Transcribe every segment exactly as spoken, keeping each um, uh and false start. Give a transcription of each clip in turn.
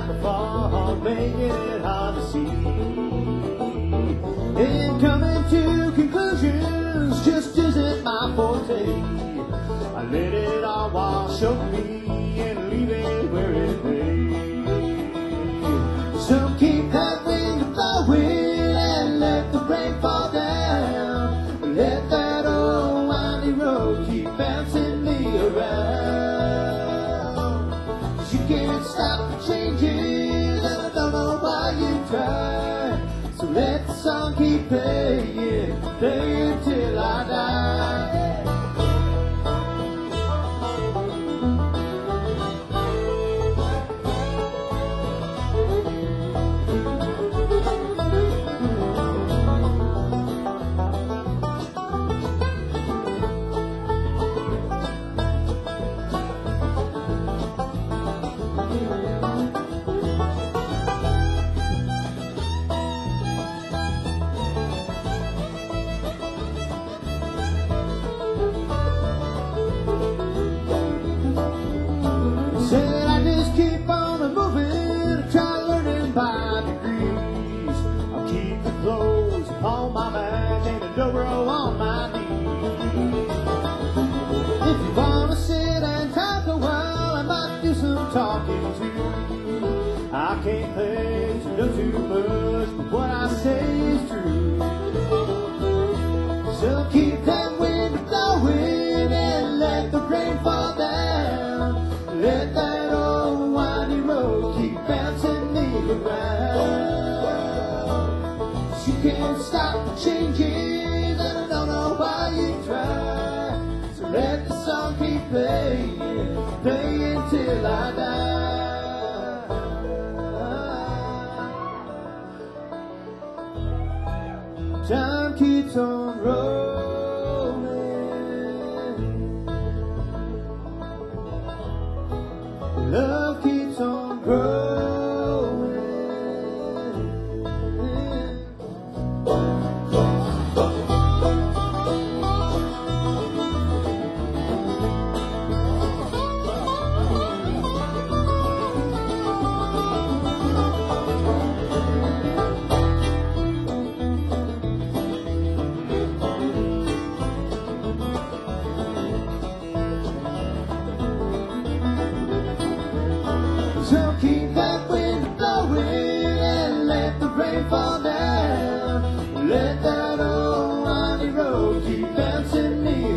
like a fog, making it hard to see. And coming to conclusions just isn't my forte. I let it all wash over me and leave it where it lay. Some keep that wind blowing and let the rain fall down. Let that old windy road keep bouncing me around. 'Cause you can't stop the changes, and I don't know why you try. So let the song keep playing, playing till I die. Said I just keep on moving, try learning by degrees. I'll keep the clothes upon my back and a dobro on my knees. If you wanna sit and talk a while, I might do some talking too. I can't claim to know too much, but what I say is true. So keep that wind blowing and let the rain fall down. Let that old windy road keep bouncing me around. She can't stop the changes, and I don't know why you try. So let the song keep playing, playing till I die. Time keeps on rolling. Love keeps on growing. So keep that wind blowing and let the rain fall down. Let that old windy road keep bouncing me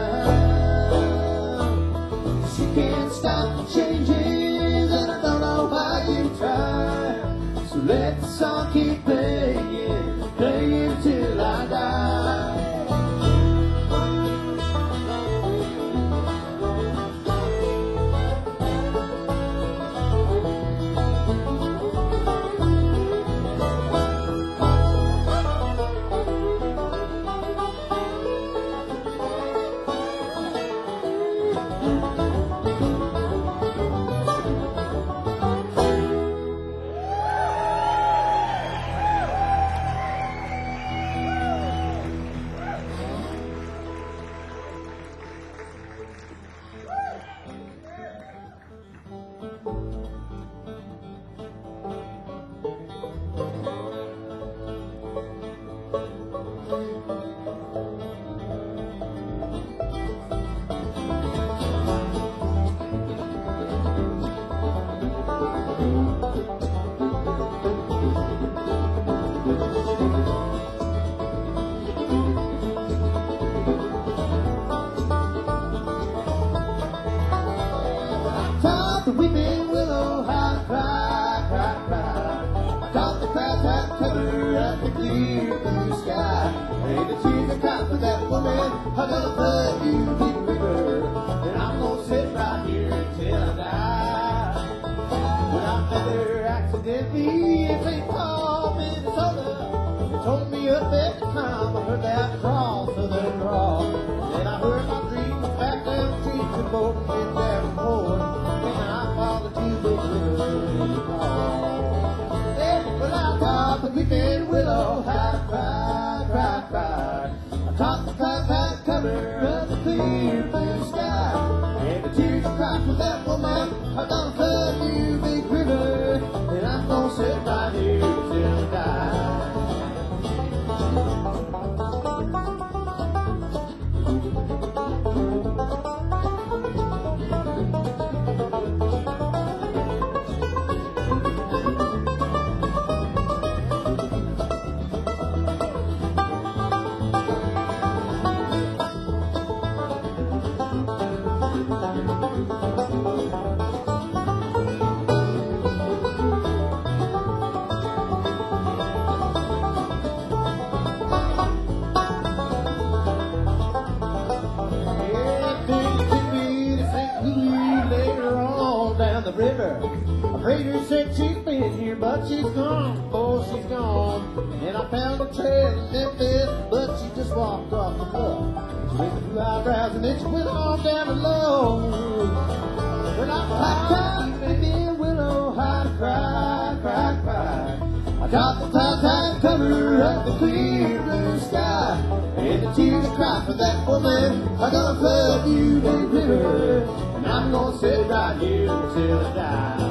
around. She can't stop the changes, and I don't know why you try. So let the song keep playing, playing till I die. The weeping willow had cried, cried, cried. I thought the clouds had covered up the clear blue sky. And the tears that cried for that woman are gonna flood you deep river. And I'm gonna sit right here until I die. When I met her accidentally in Saint Paul, Minnesota, they told me up at the time I heard that cross of the cross. Then I heard my dreams back down the street and both get down the road. The weeping willow had cried, cried, cried. I thought the clouds had covered up the clear blue sky. And the tears you cried for that woman are gonna flood you, big river. gonna sit right here till I die. River. A freighter said she's been here, but she's gone. Oh, she's gone. And I found a trail in Memphis, but she just walked off the bluff. She raised a few eyebrows and then she went on down the low. When I climbed baby in Willow, I cry, cry, cry. I got the tie tie cover up the clear blue sky, and the tears I cry for that woman are gonna flood you, Big River. And I'm gonna sit right here till I die.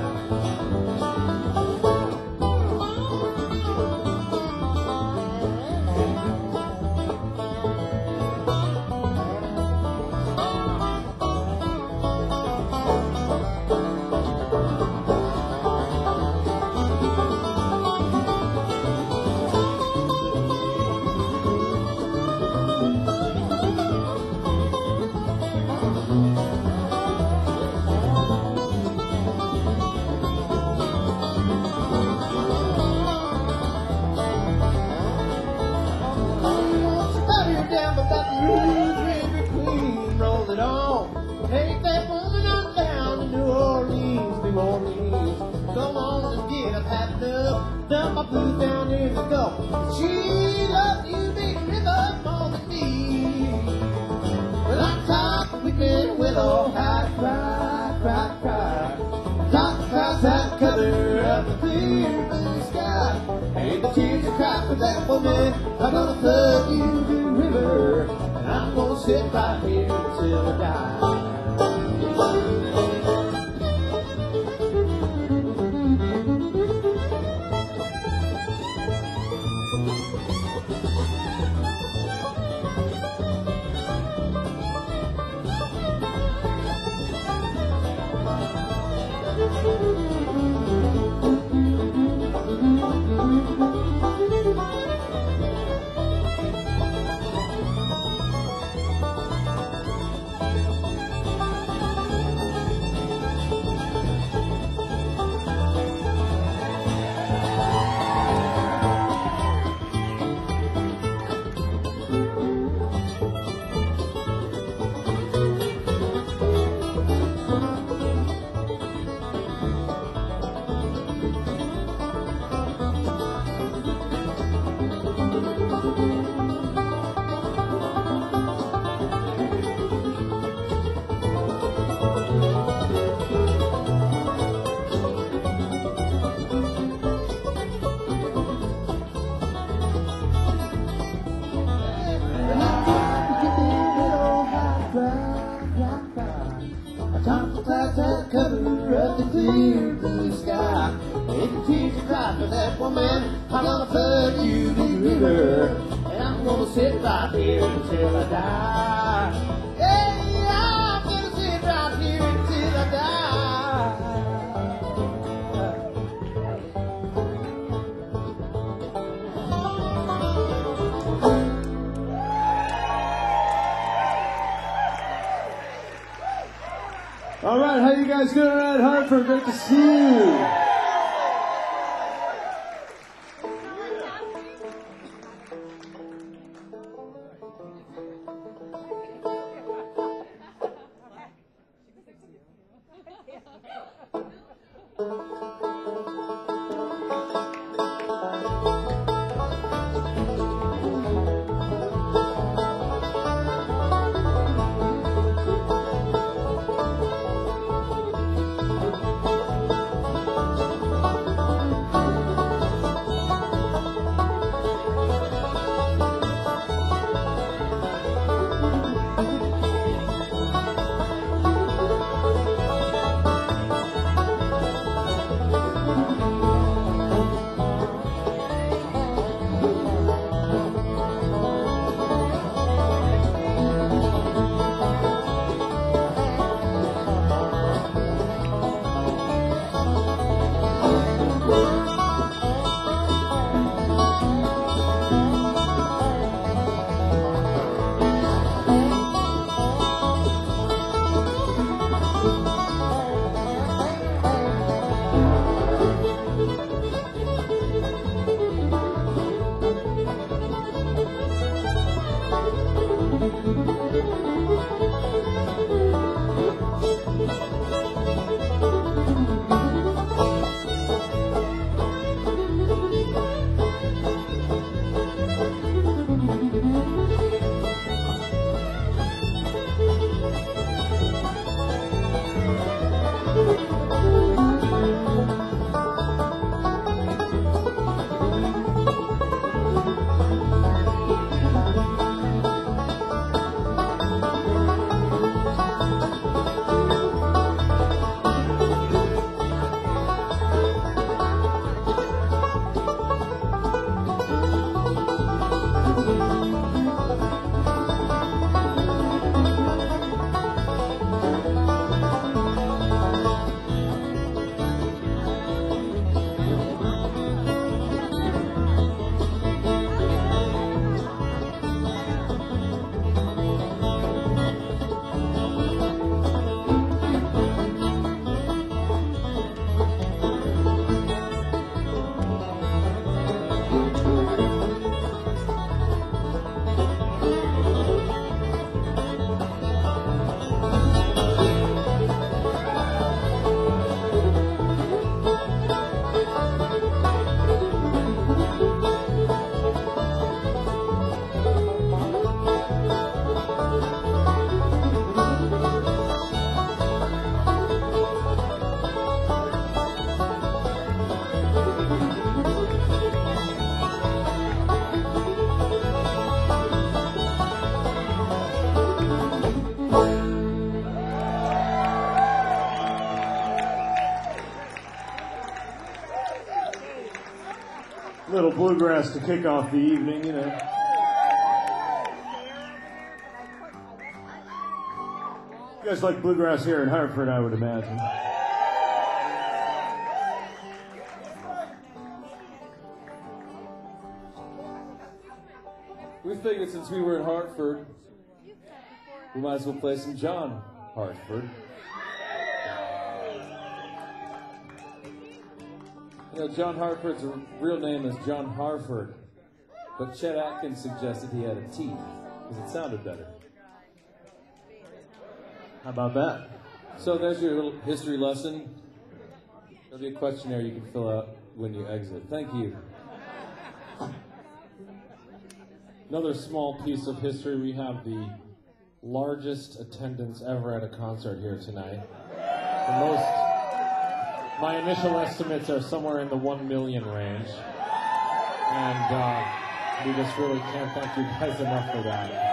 Take that woman on down to New Orleans, New Orleans. Come on and get up, had enough. Dump my boots down in the Gulf. She loves you, Big River, more than me. Well, I'm tired of weeping willow, I cry, cry, cry. Top the clouds that cover up the clear blue sky, and the tears I cry for that woman are gonna flood you, Big River. And I'm gonna sit right here till I die. Cover up the clear blue sky, and the tears you cry for that woman, I'm gonna flood you, Big River, and I'm gonna sit right here until I die. Hey, I'm gonna sit right here until I die. All right, how you guys doing at Hartford? Great to see you. Little bluegrass to kick off the evening, you know. You guys like bluegrass here in Hartford, I would imagine. We figured since we were in Hartford, we might as well play some John Hartford. You know, John Hartford's real name is John Harford, but Chet Atkins suggested he had a T because it sounded better. How about that? So there's your little history lesson. There'll be a questionnaire you can fill out when you exit. Thank you. Another small piece of history, we have the largest attendance ever at a concert here tonight. The most, my initial estimates are somewhere in the one million range. And uh, we just really can't thank you guys enough for that.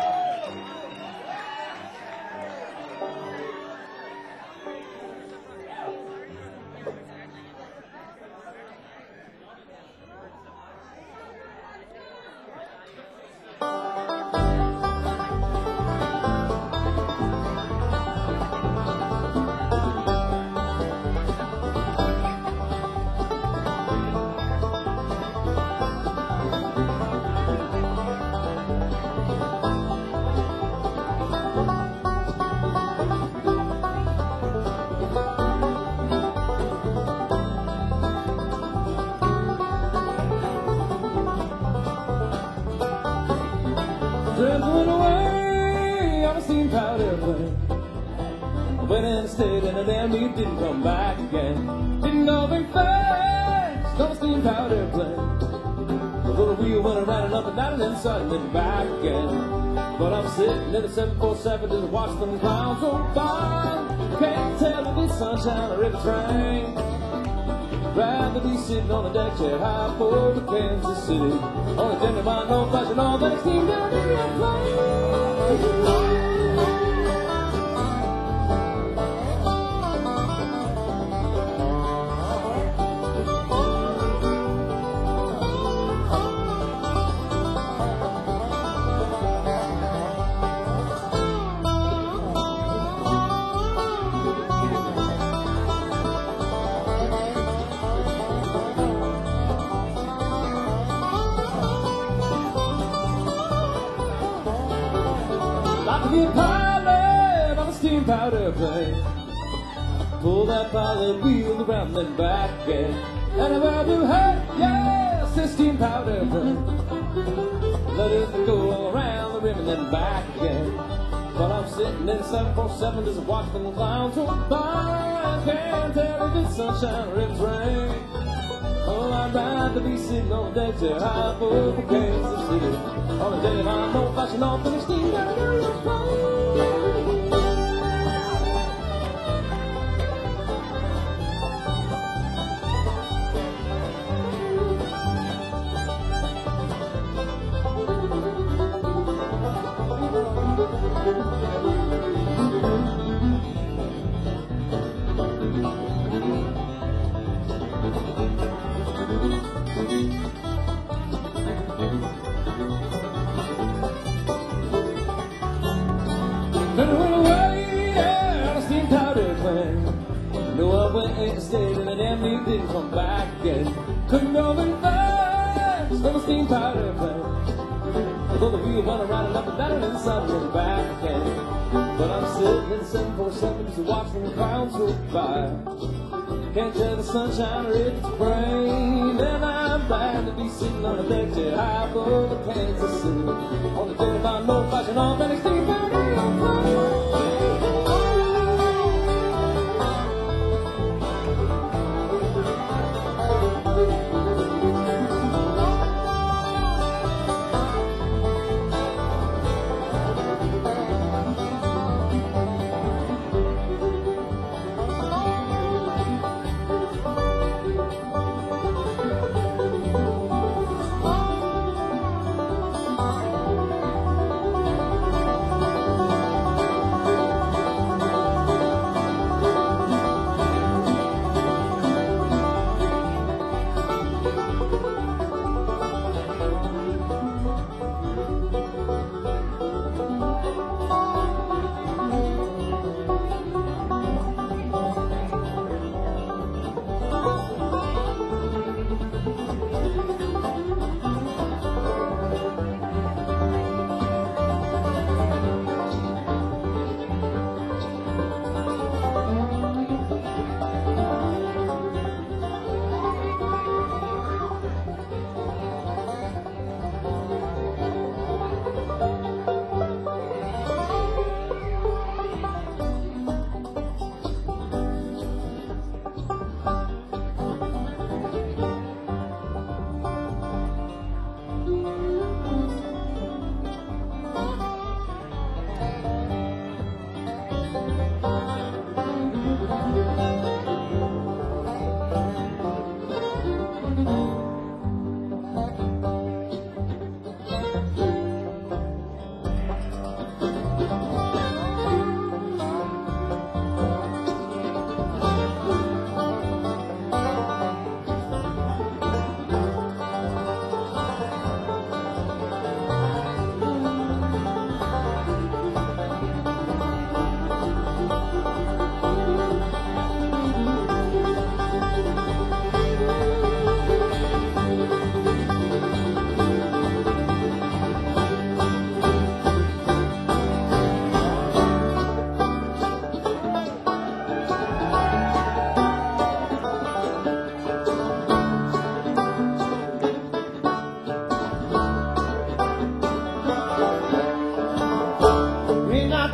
Went away on a steam powered airplane. Went and stayed in a damn heat, didn't come back again. Didn't go very fast on a steam powered airplane. The wheel went around and up and down and then suddenly back again. But I'm sitting in a seven forty-seven just watching them clouds go by. Can't tell if it's sunshine or if it's rain. Rather be sitting on a deck chair high over Kansas City. Only thing about no fashion, all that steam down in the plane. Be a pilot on a steam powered airplane. Pull that pilot wheel around then back again. And if I do hey, yes, this steam powered airplane. Let it go all around the rim and then back again. But I'm sitting in a seven forty-seven just watching the clouds go by. I can't tell if it's sunshine or if it's rain. Oh, I'd rather be sitting on the deck chair high over Kansas City. On a day that I know flashing off in the steam down in the plane. Then I went away, yeah, on a steam powered airplane. No, I went and stayed in an damn heat, didn't come back again. Couldn't go very fast on a steam powered airplane. Though the wheel went around and up and down and then suddenly back again. But I'm sitting in seven forty-seven just watching the clouds go by. Can't tell the sunshine or if it's rain. And I'm glad to be sitting on a deck chair high above Kansas City. On the day about no flashing off any steam powered airplane.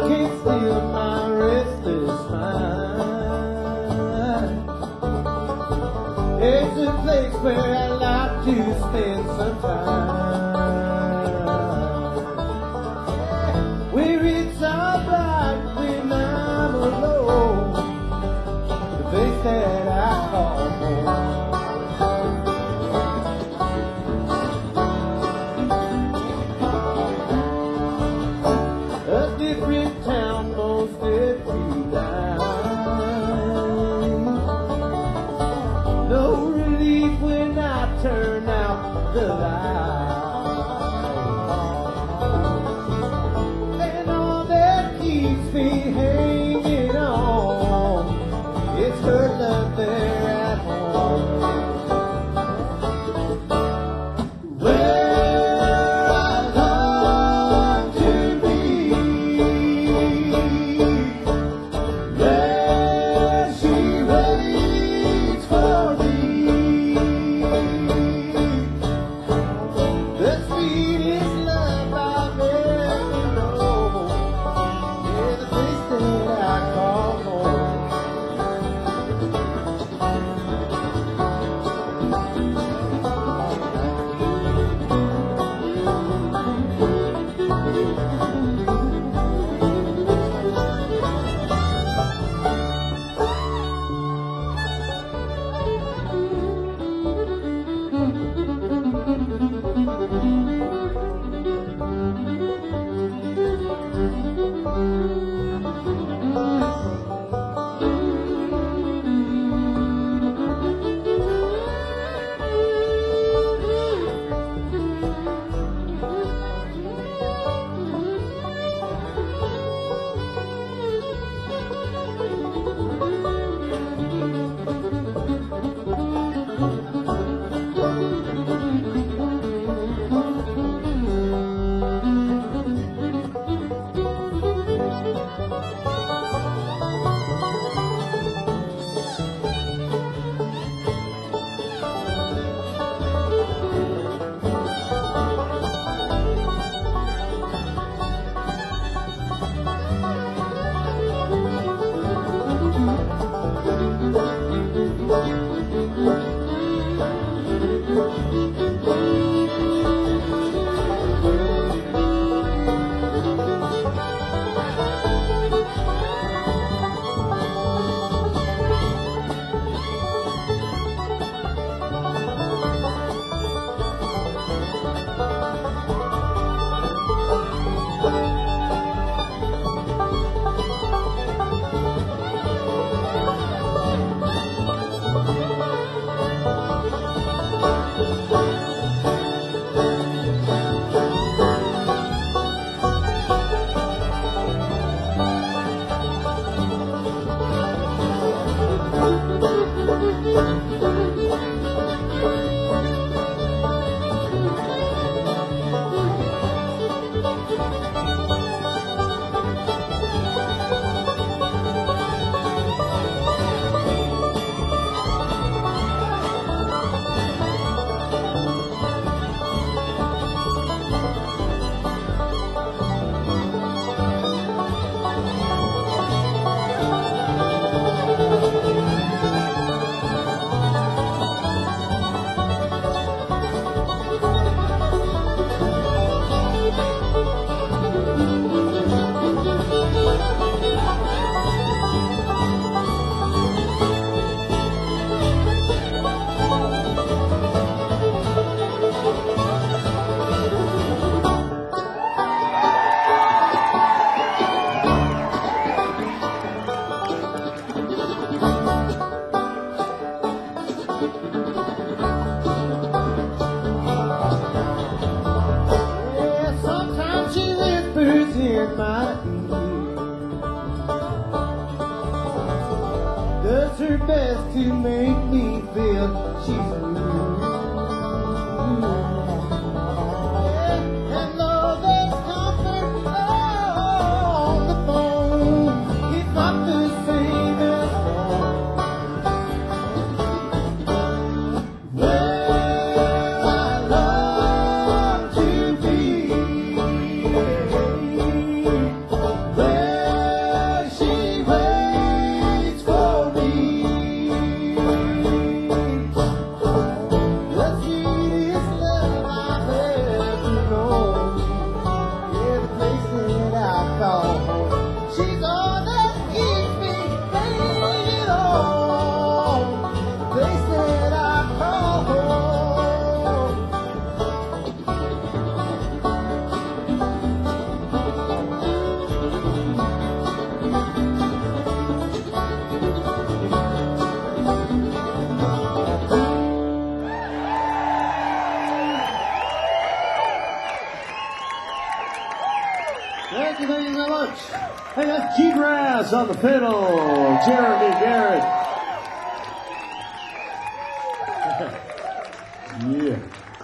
can't steal my restless mind. It's a place where I like to spend some time, where it's alright when I'm alone, the place that I call home. A different town most every night. No relief when I turn out the light. And all that keeps me hanging on is her love there at home. Where I long to be, where she waits for me. Thank you, thank you very much. Hey, that's G-Grass on the fiddle. Jeremy Garrett. Yeah.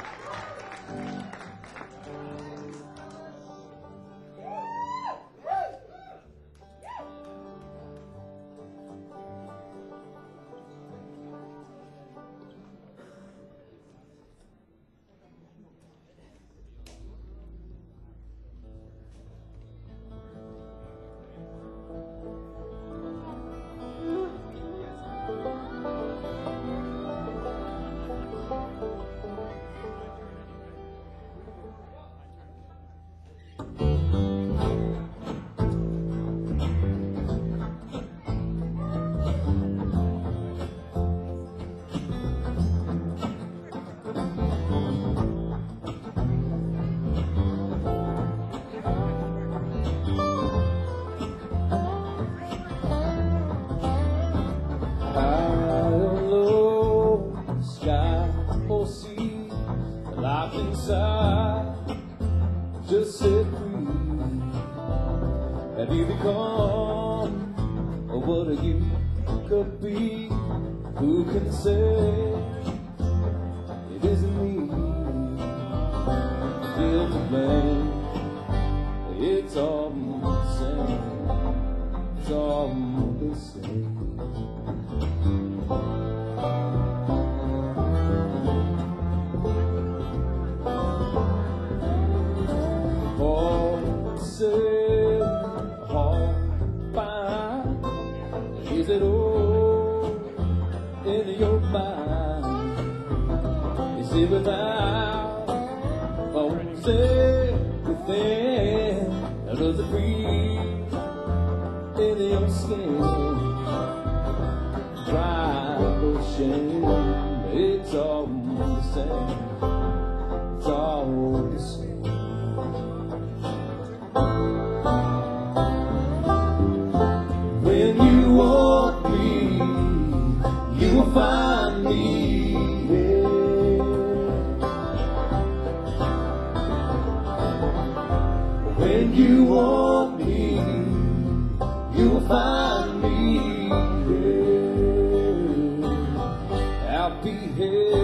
Just set free. Have you become what you could be? Who can say it isn't me? Still to blame. It's all the same. It's all the same. Is it all in your mind? Is it without always everything? Or does it breathe in your skin? Dry ocean, it's all the same. It's all the same. When you want me, you will find me. Yeah. When you want me, you will find me. Yeah. I'll be here.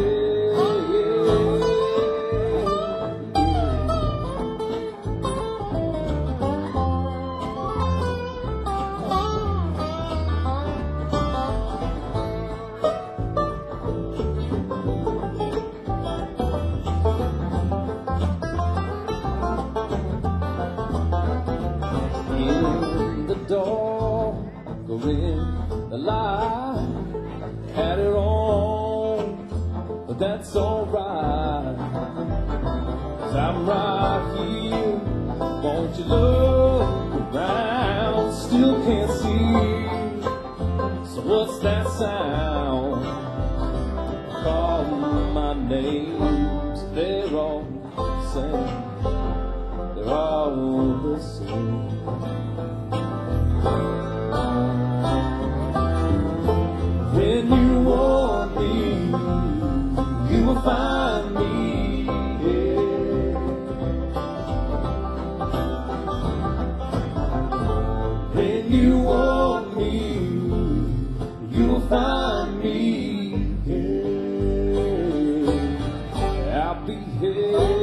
Door, go in the light, had it on, but that's alright. Cause I'm right here, won't you look around, still can't see. So what's that sound? Call my names, they're all the same. They're all the same. When you want me, you will find me. Yeah. When you want me, you will find me. Yeah. I'll be here.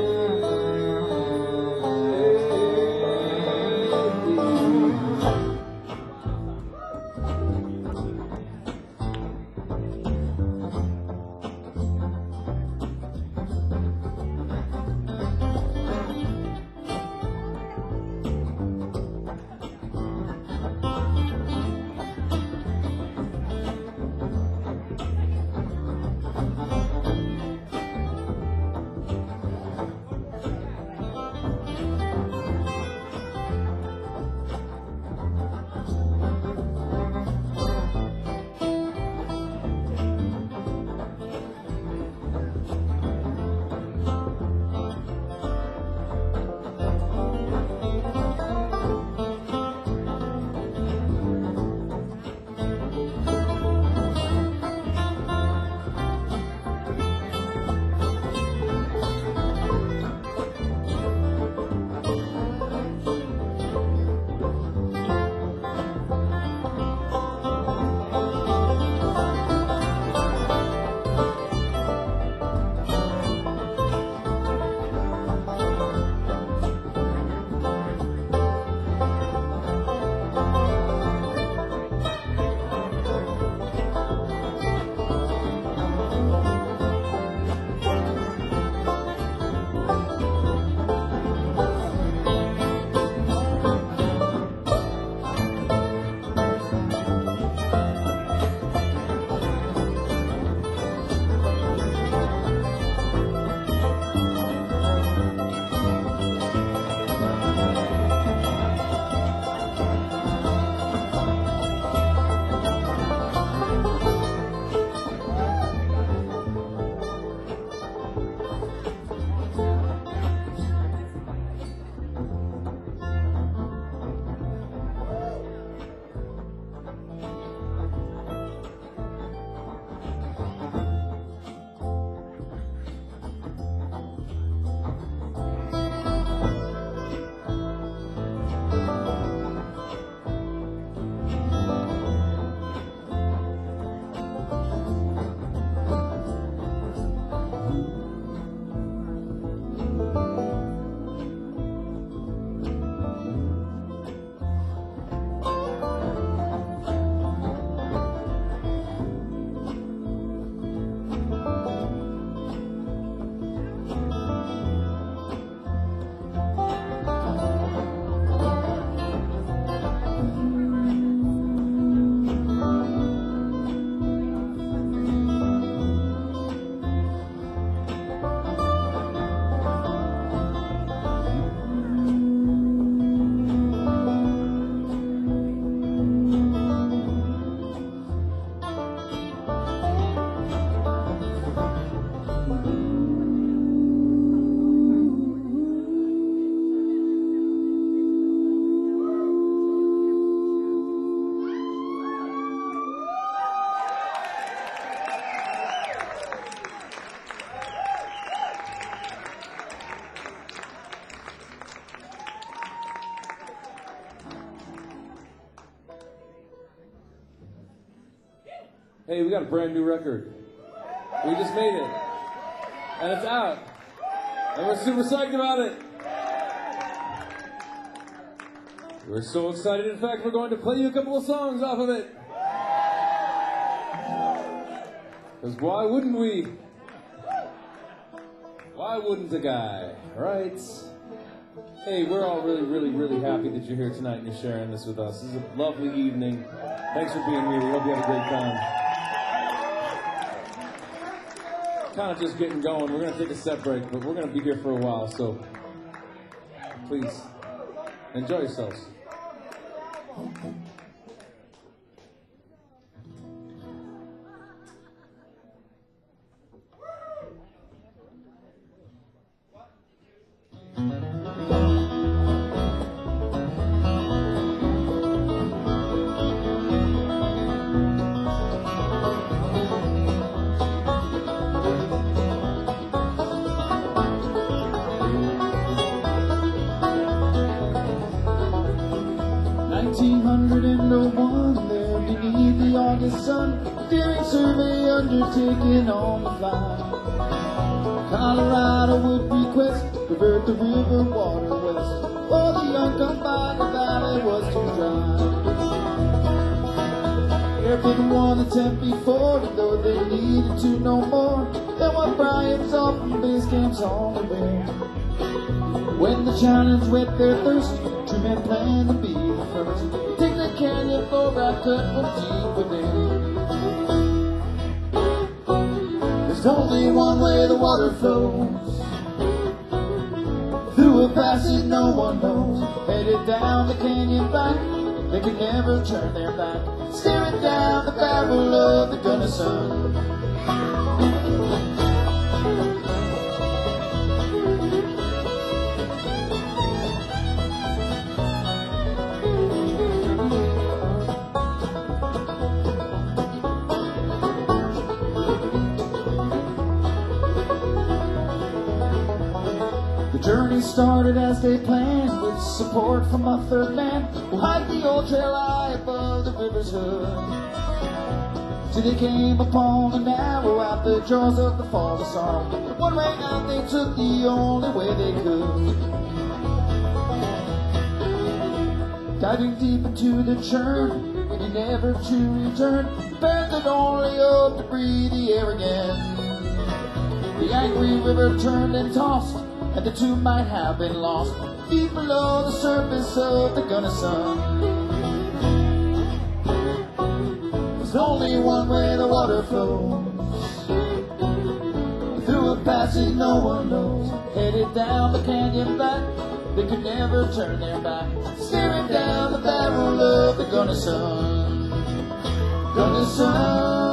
Hey, we got a brand new record. We just made it. And it's out. And we're super psyched about it. We're so excited. In fact, we're going to play you a couple of songs off of it. Because why wouldn't we? Why wouldn't a guy, right? Hey, we're all really, really, really happy that you're here tonight and you're sharing this with us. This is a lovely evening. Thanks for being here. We hope you have a great time. Kind of just getting going. We're going to take a set break, but we're going to be here for a while, so please enjoy yourselves. nineteen oh one, there beneath the August sun, daring survey undertaken on the fly. Colorado would request divert the river water west, for the unconfined valley was too dry. There had been one attempt before, and though they needed to know more than what Brian saw from base camps on the way. When the challenge wet their thirst, two men planned to be the first. Take the canyon for a cut from deep within. There's only one way the water flows, through a passage no one knows. Headed down the canyon back, they could never turn their back, staring down the barrel of the Gunnison. The journey started as they planned, with support from a third man who hiked the old trail high above the river's hood. Till they came upon a narrow at the jaws of the Fall of Sorrow. One way out they took, the only way they could. Diving deep into the churn, maybe never to return, Bear could only hope to breathe the air again. The angry river turned and tossed, and the two might have been lost deep below the surface of the Gunnison. There's only one way the water flows, through a passage no one knows. Headed down the canyon back, they could never turn their back, staring down the barrel of the Gunnison. Gunnison.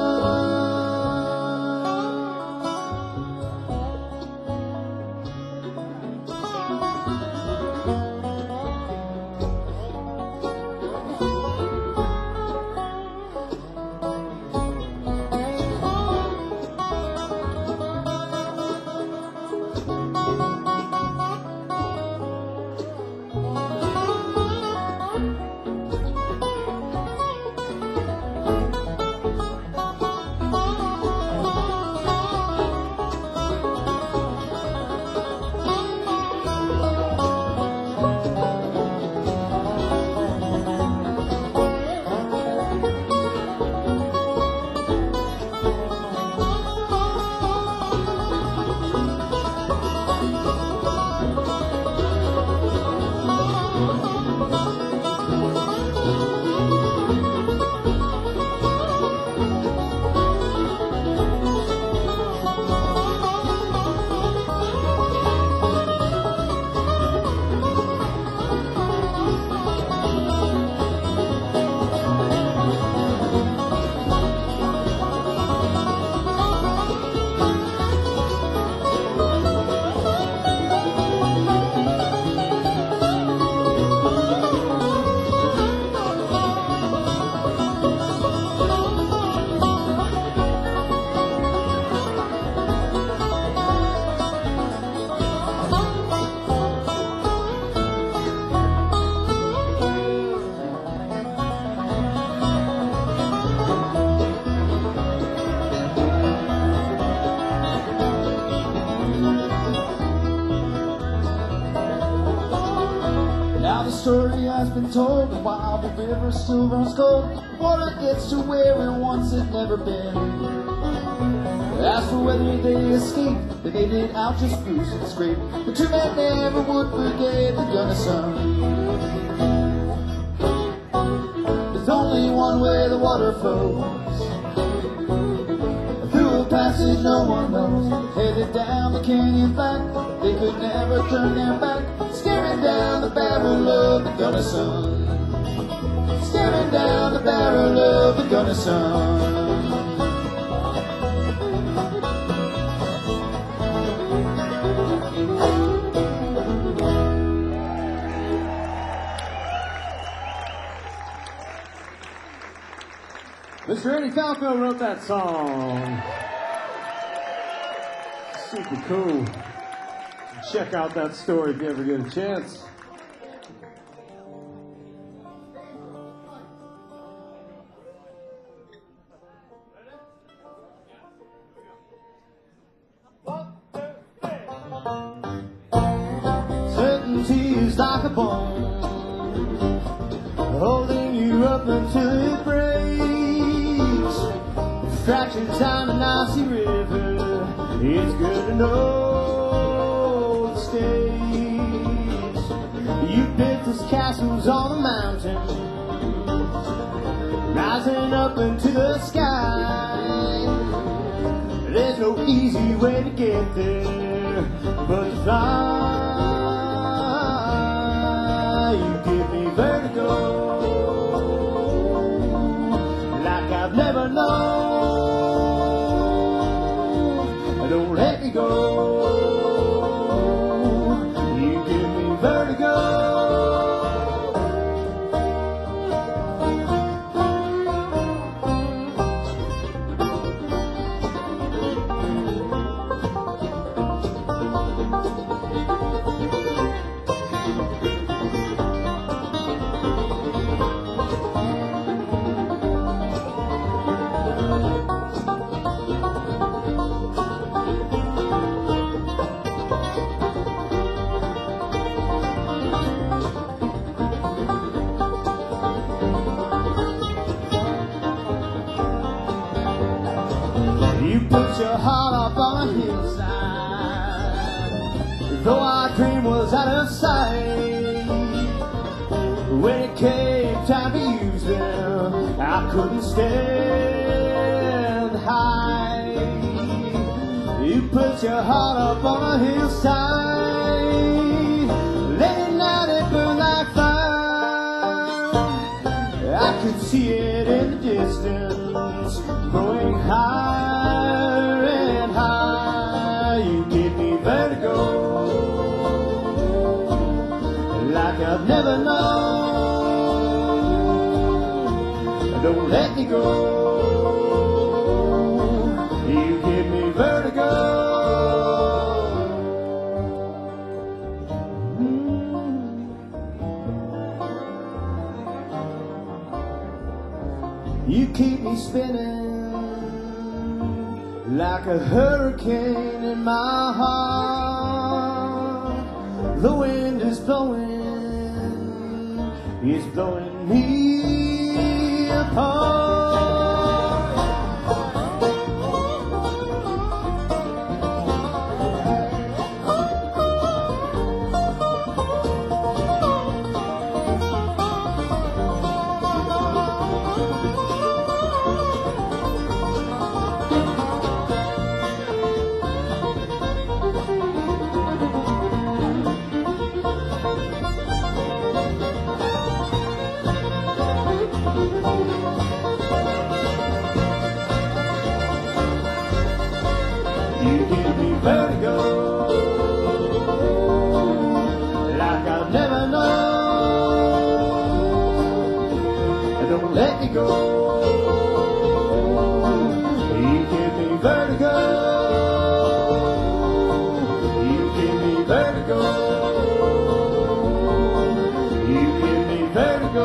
story has been told, and while the river still runs cold, water gets to where it once had never been. As for whether they escaped, they made it out just bruised and scraped. The two men never would forget the Gunnison. There's only one way the water flows, through a passage no one knows, headed down the canyon back. They could never turn their back, staring down the barrel of the Gunnison, staring down the barrel of the Gunnison. Mister Eddie Falco wrote that song. Super cool. Check out that story if you ever get a chance. Certainty is like a bone, holding you up until it breaks. Fractures down the Nazi River, it's good to know the stakes. You built these castles on the mountain, rising up into the sky. ThereThere's no easy way to get there but to fly. You give me vertigo like I've never known. Don't let me go. You give me vertigo. You put your heart up on a hillside, though our dream was out of sight. When it came time to use them, I couldn't stand high. You put your heart up on a hillside, late night it burned like fire. I could see it in the distance, growing higher and higher. You give me vertigo like I've never known. Don't let me go. You give me vertigo. You keep me spinning like a hurricane in my heart. The wind is blowing, it's blowing me apart. You give me vertigo like I've never known. Don't let me go. You give me vertigo. You give me vertigo. You give me vertigo.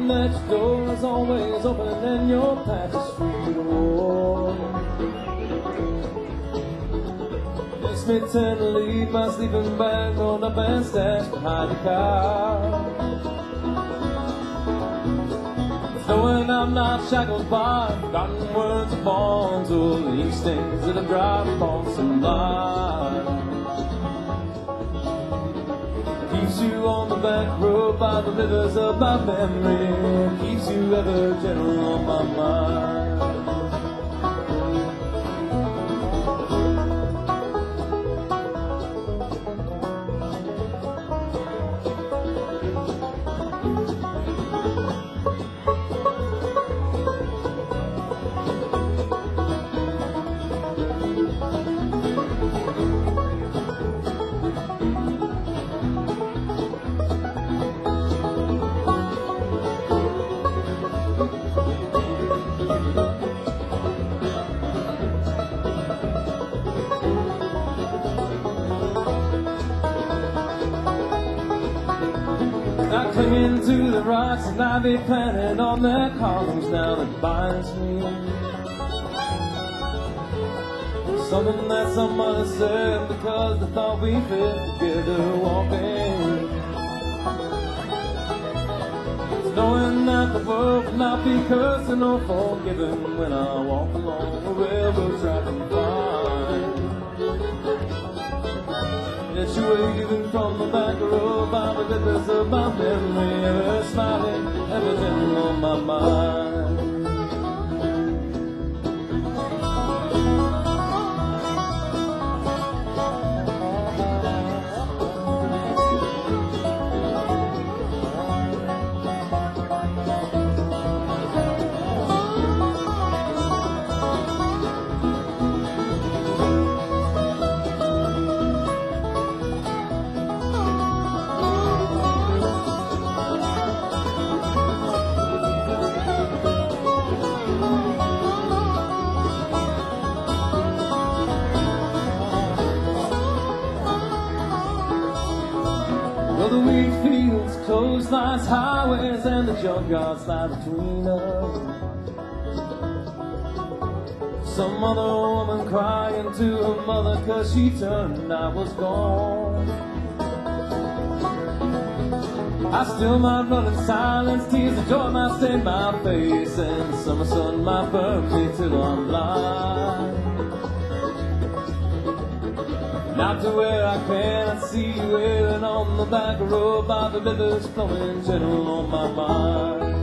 knowing that your door is always open and your path is free to walk. Makes me tend to leave my sleeping bag rolled up and stashed behind the car. Knowing I'm not shackled by forgotten words of bonds or the instincts that have drive upon some line. Keeps you on the back road by the rivers of my memory. Keeps you ever gentle on my mind. Not clinging to the rocks and I be planted on that columns now that binds me. Something that somebody said because they thought we fit together walking. It's knowing that the world will not be cursing or forgiven when I walk along the railroad track and find that you're waving from the back row by the rivers of my memory, ever smiling, ever gentle on my mind. Well, the wheat fields, clotheslines, highways, and the junkyards lie between us. Some other woman crying to her mother 'cause she turned and I was gone. I still might run in silence, tears of joy might stain my face, and the summer sun might burn me till I'm blind. Not to where I cannot see you wailing on the back road by the rivers flowing gentle on my mind.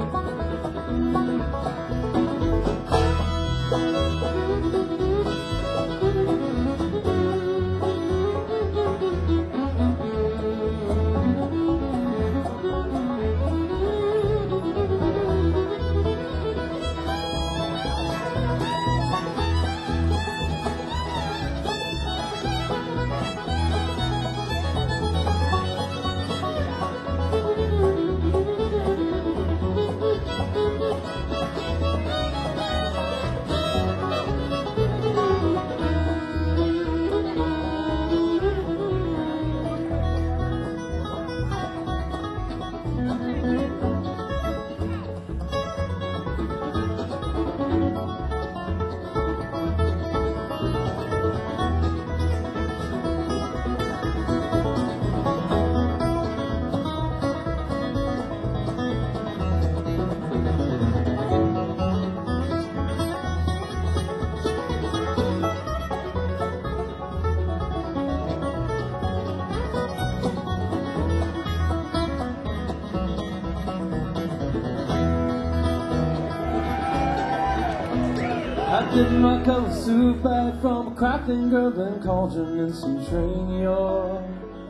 I did my cover soup back from a crafting gurgling cauldron in some train yard.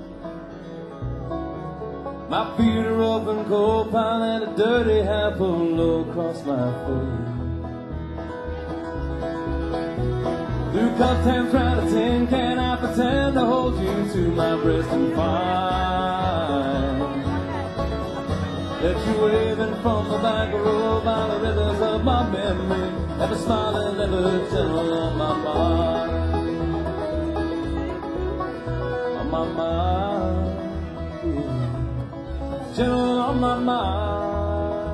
My feet are up in coal pile and a dirty hat pulled low across my face. Through cupped hands round a tin can, I pretend to hold you to my breast and find that you're waving from the back row by the rivers of my memory, ever smiling, ever gentle on my mind. On my mind, yeah. Gentle on my mind.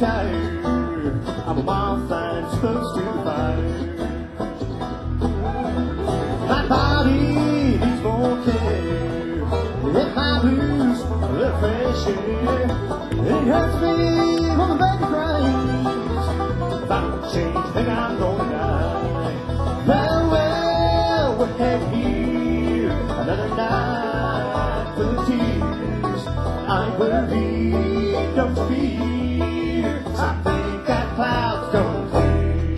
tired. I'm a moth I'm supposed to fire. My body needs more care. Let my blues a little fresh air. It hurts me when the baby cries. If I don't change, think I'm gonna die. Well, well, we're headed here. Another night full of tears. I worry, don't fear. I think that cloud's gonna clear.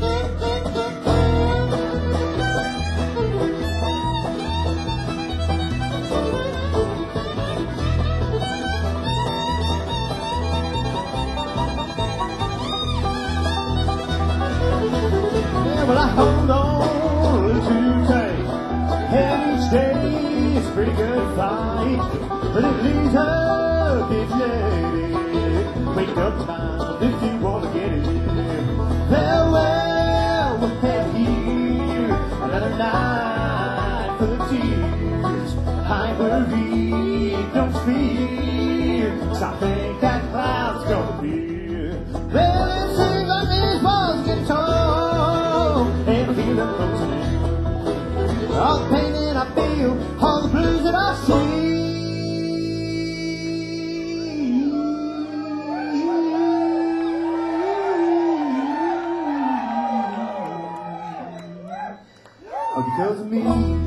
Well, I hold on a little too tight, and each day is a pretty good fight. But it leaves up each lady. Wake up now if you want to get it. Farewell, we're headed here. Another night full of tears. I worry, don't fear, 'cause I think that cloud's gonna clear. Well, it seems like these walls get tall, and I feel them closing in. All the pain that I feel, all the blues that I see. All because of me.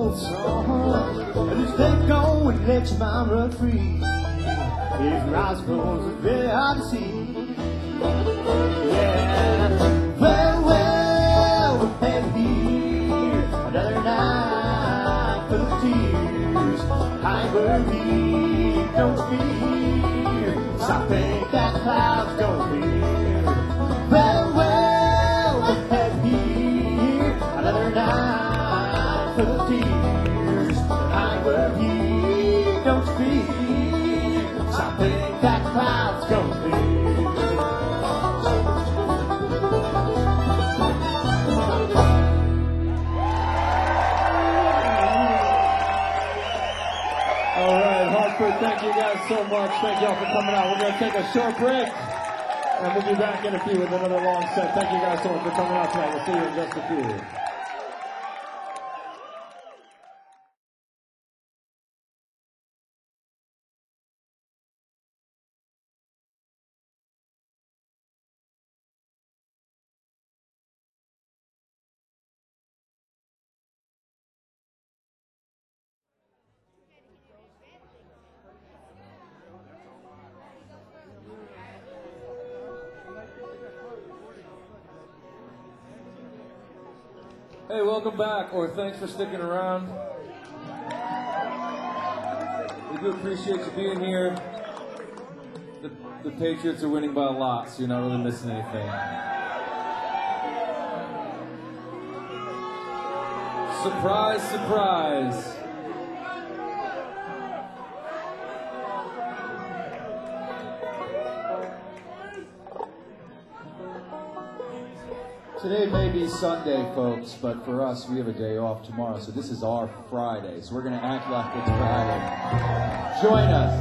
else. Uh-huh. Just let go and let your mind run free. If your eyes closed, it's very hard to see. Yeah. Well, well, we're having here another night full of tears. I ain't worried, don't fear. So I think that the clouds don't fear. Well, well, we're having here another night full of tears. I ain't worried, don't fear. So I think that the clouds don't fear. Thank you guys so much. Thank y'all for coming out. We're going to take a short break, and we'll be back in a few with another long set. Thank you guys so much for coming out tonight. We'll see you in just a few. Hey, welcome back, or thanks for sticking around. We do appreciate you being here. The, the Patriots are winning by a lot, so you're not really missing anything. Surprise, surprise. Today may be Sunday, folks, but for us, we have a day off tomorrow, so this is our Friday. So we're going to act like it's Friday. Join us.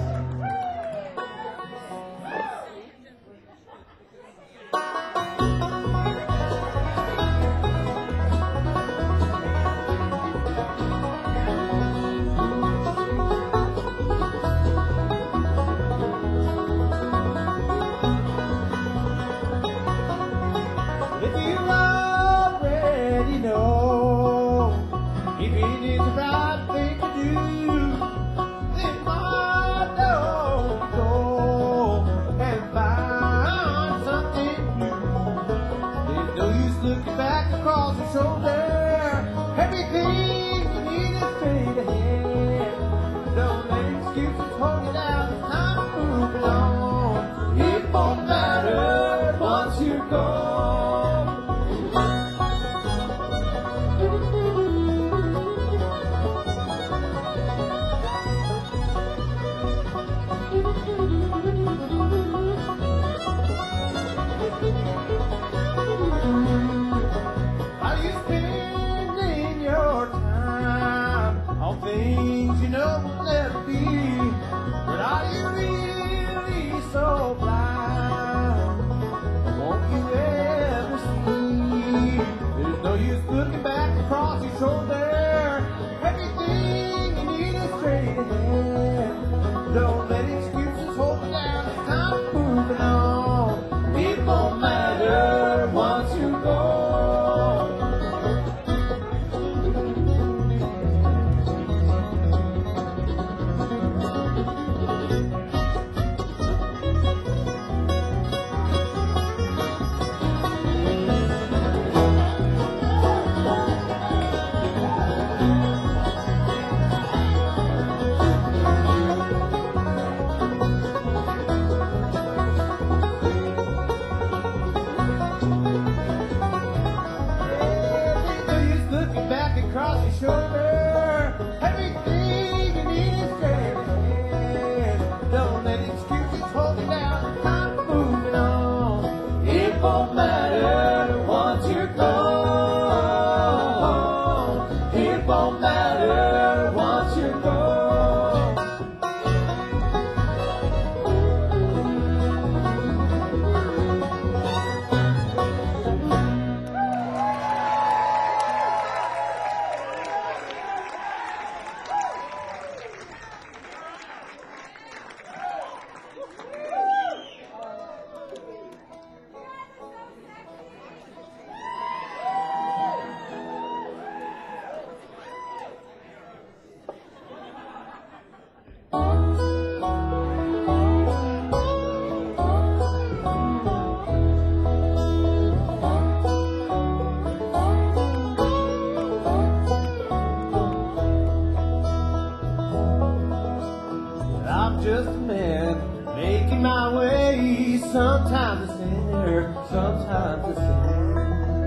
sometimes a sinner, sometimes a sinner.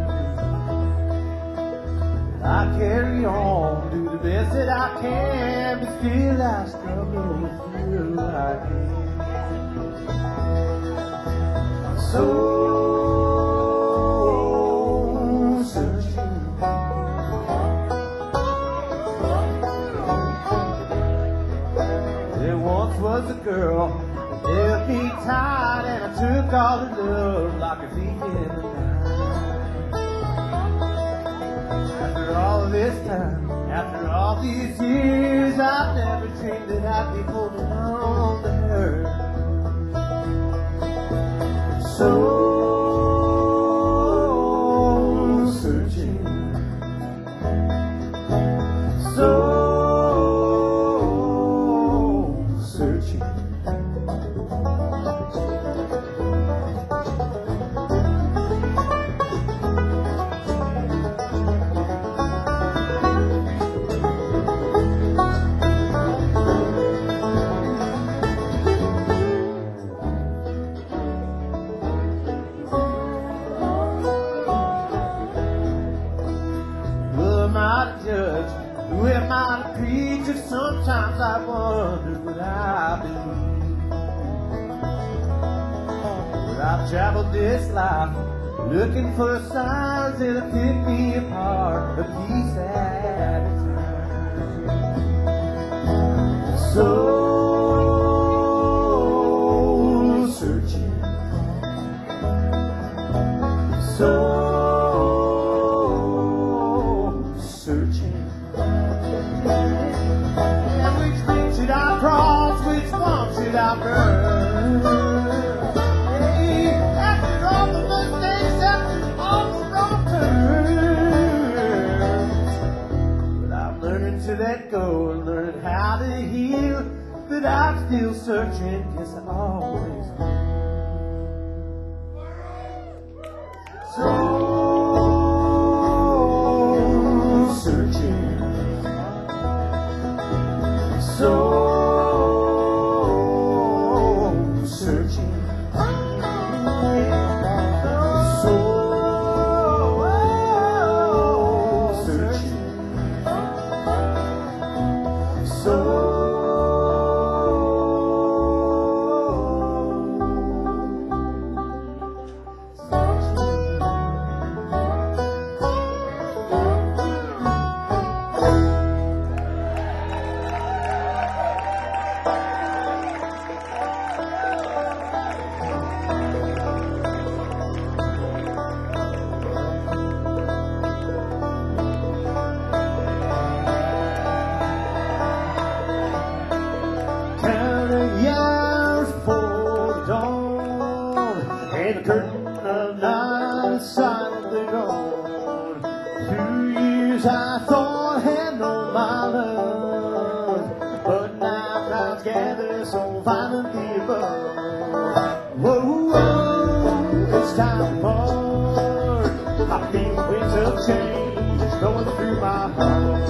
I carry on, do the best that I can, but still I struggle with who I am. So searching. There once was a girl who held me tight, and I took all her love like a thief in the night. After all this time, after all these years, I've never dreamed that I'd be holding on to her. So searching, so searching. Who am I to preach if sometimes I wonder what I believe? But I've traveled this life looking for signs that'll pick me apart a piece at a time. So searching, so searching. And which thing should I cross? Which one should I burn? Hey, after all the mistakes, after all the wrong turns. But I'm learning to let go and learning how to heal. But I'm still searching, yes I always do. So searching. So searching, so searching, so and the curtain of night silently gone. Two years I thought I had known my love, but now clouds gather so violently above. Whoa, whoa, it's time to part. I feel the winds of change going through my heart.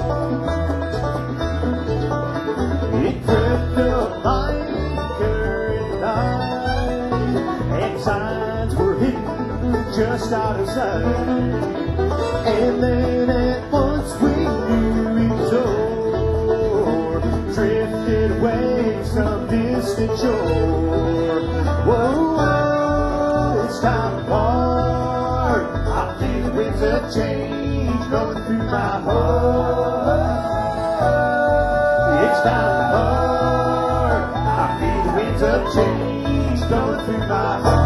It crept up like a in the night, and signs were hidden just out of sight. And then at once we knew it was over, drifted away some distant shore. Whoa, whoa, it's time to part. I feel the winds of change blowing through my heart. It's time to part. I feel the winds of change blowing through my heart.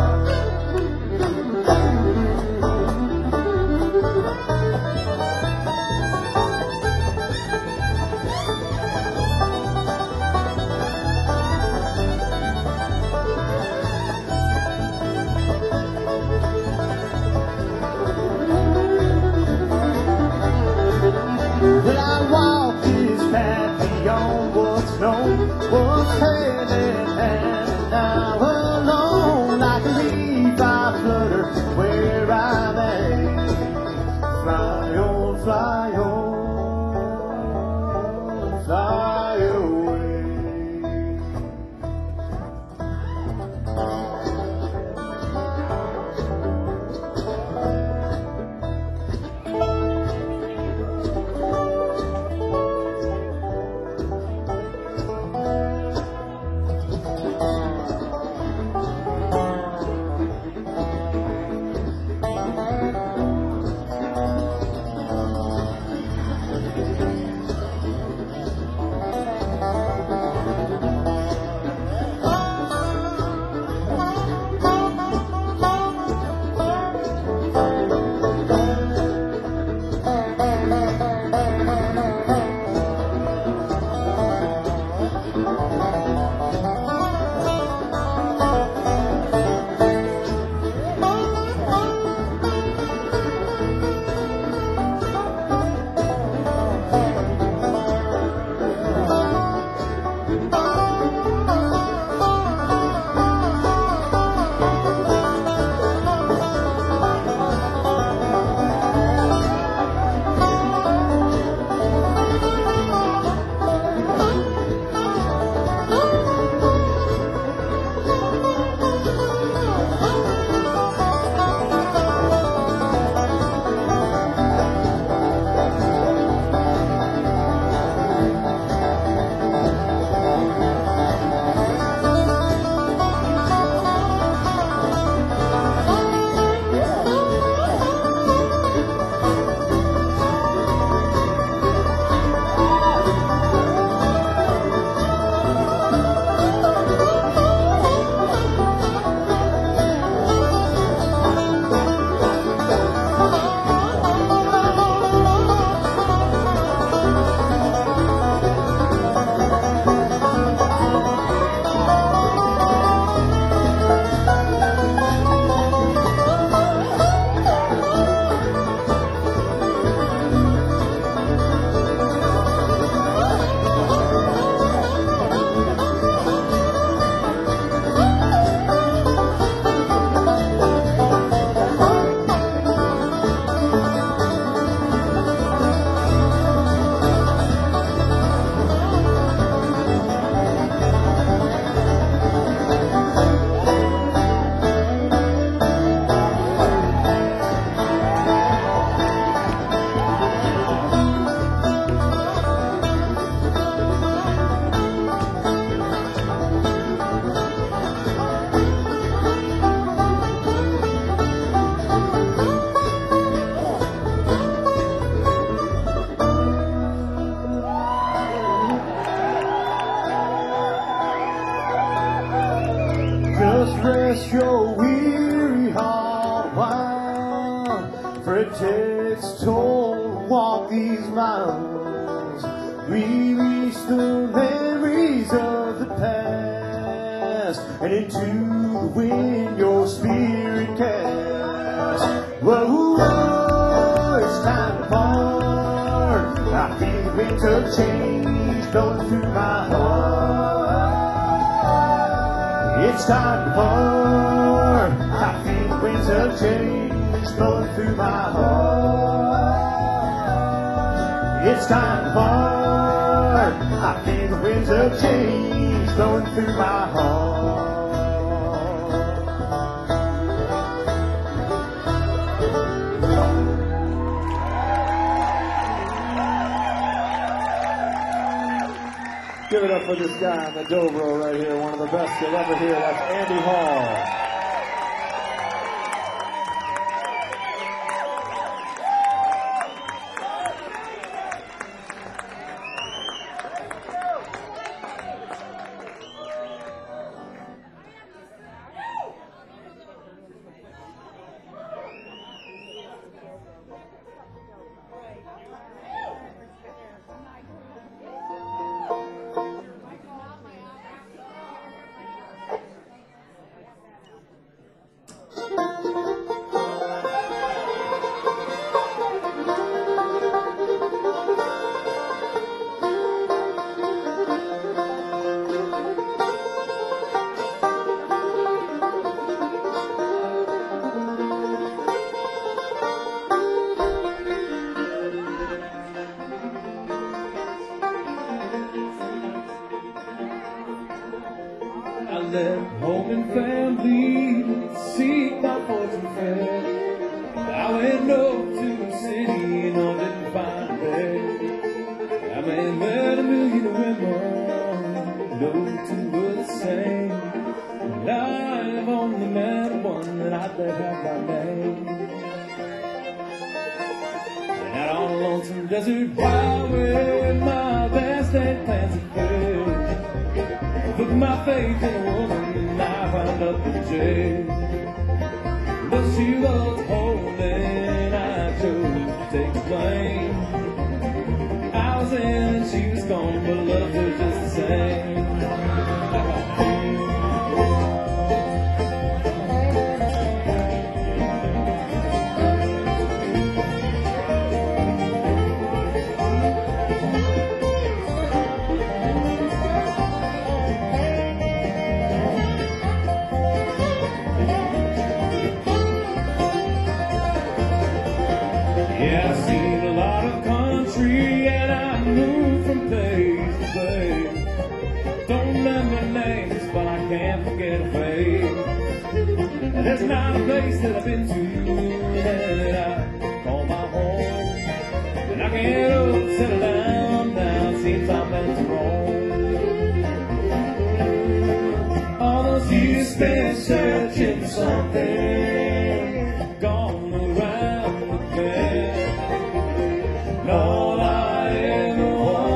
Well, I walk this path beyond what's known, what's hand in hand, and now alone, like a leaf I flutter where I'm at. Fly on, fly on, fly away. rest your weary heart while, for it takes toll to walk these miles. Release the memories of the past, and into the wind your spirit cast. Whoa, whoa, it's time to part. I feel the winds of change blowing through my heart. It's time to part. I feel the winds of change blowing through my heart. It's time to part. I feel the winds of change blowing through my heart. Give it up for this guy on the dobro right here, one of the best you'll ever hear. That's Andy Hall. I left home and family to seek my fortune fair. I went up to the city and I didn't find it. I may have met a million women, no two were the same. And I've only met one that I'd let have my name. And out on a lonesome desert highway, my best laid plans had failed. Put my faith in a woman, I wound up in jail. But she was holding, I chose to take the blame. I was in and she was gone, but loved her just the same. Yeah, I've seen a lot of country and I moved from place to place. Don't remember names, but I can't forget a face. And there's not a place that I've been to that I call my home. And I can't help but settle down now, it seems I'm meant to roam. All those years spent searching for something, gone around the bend. And all I ever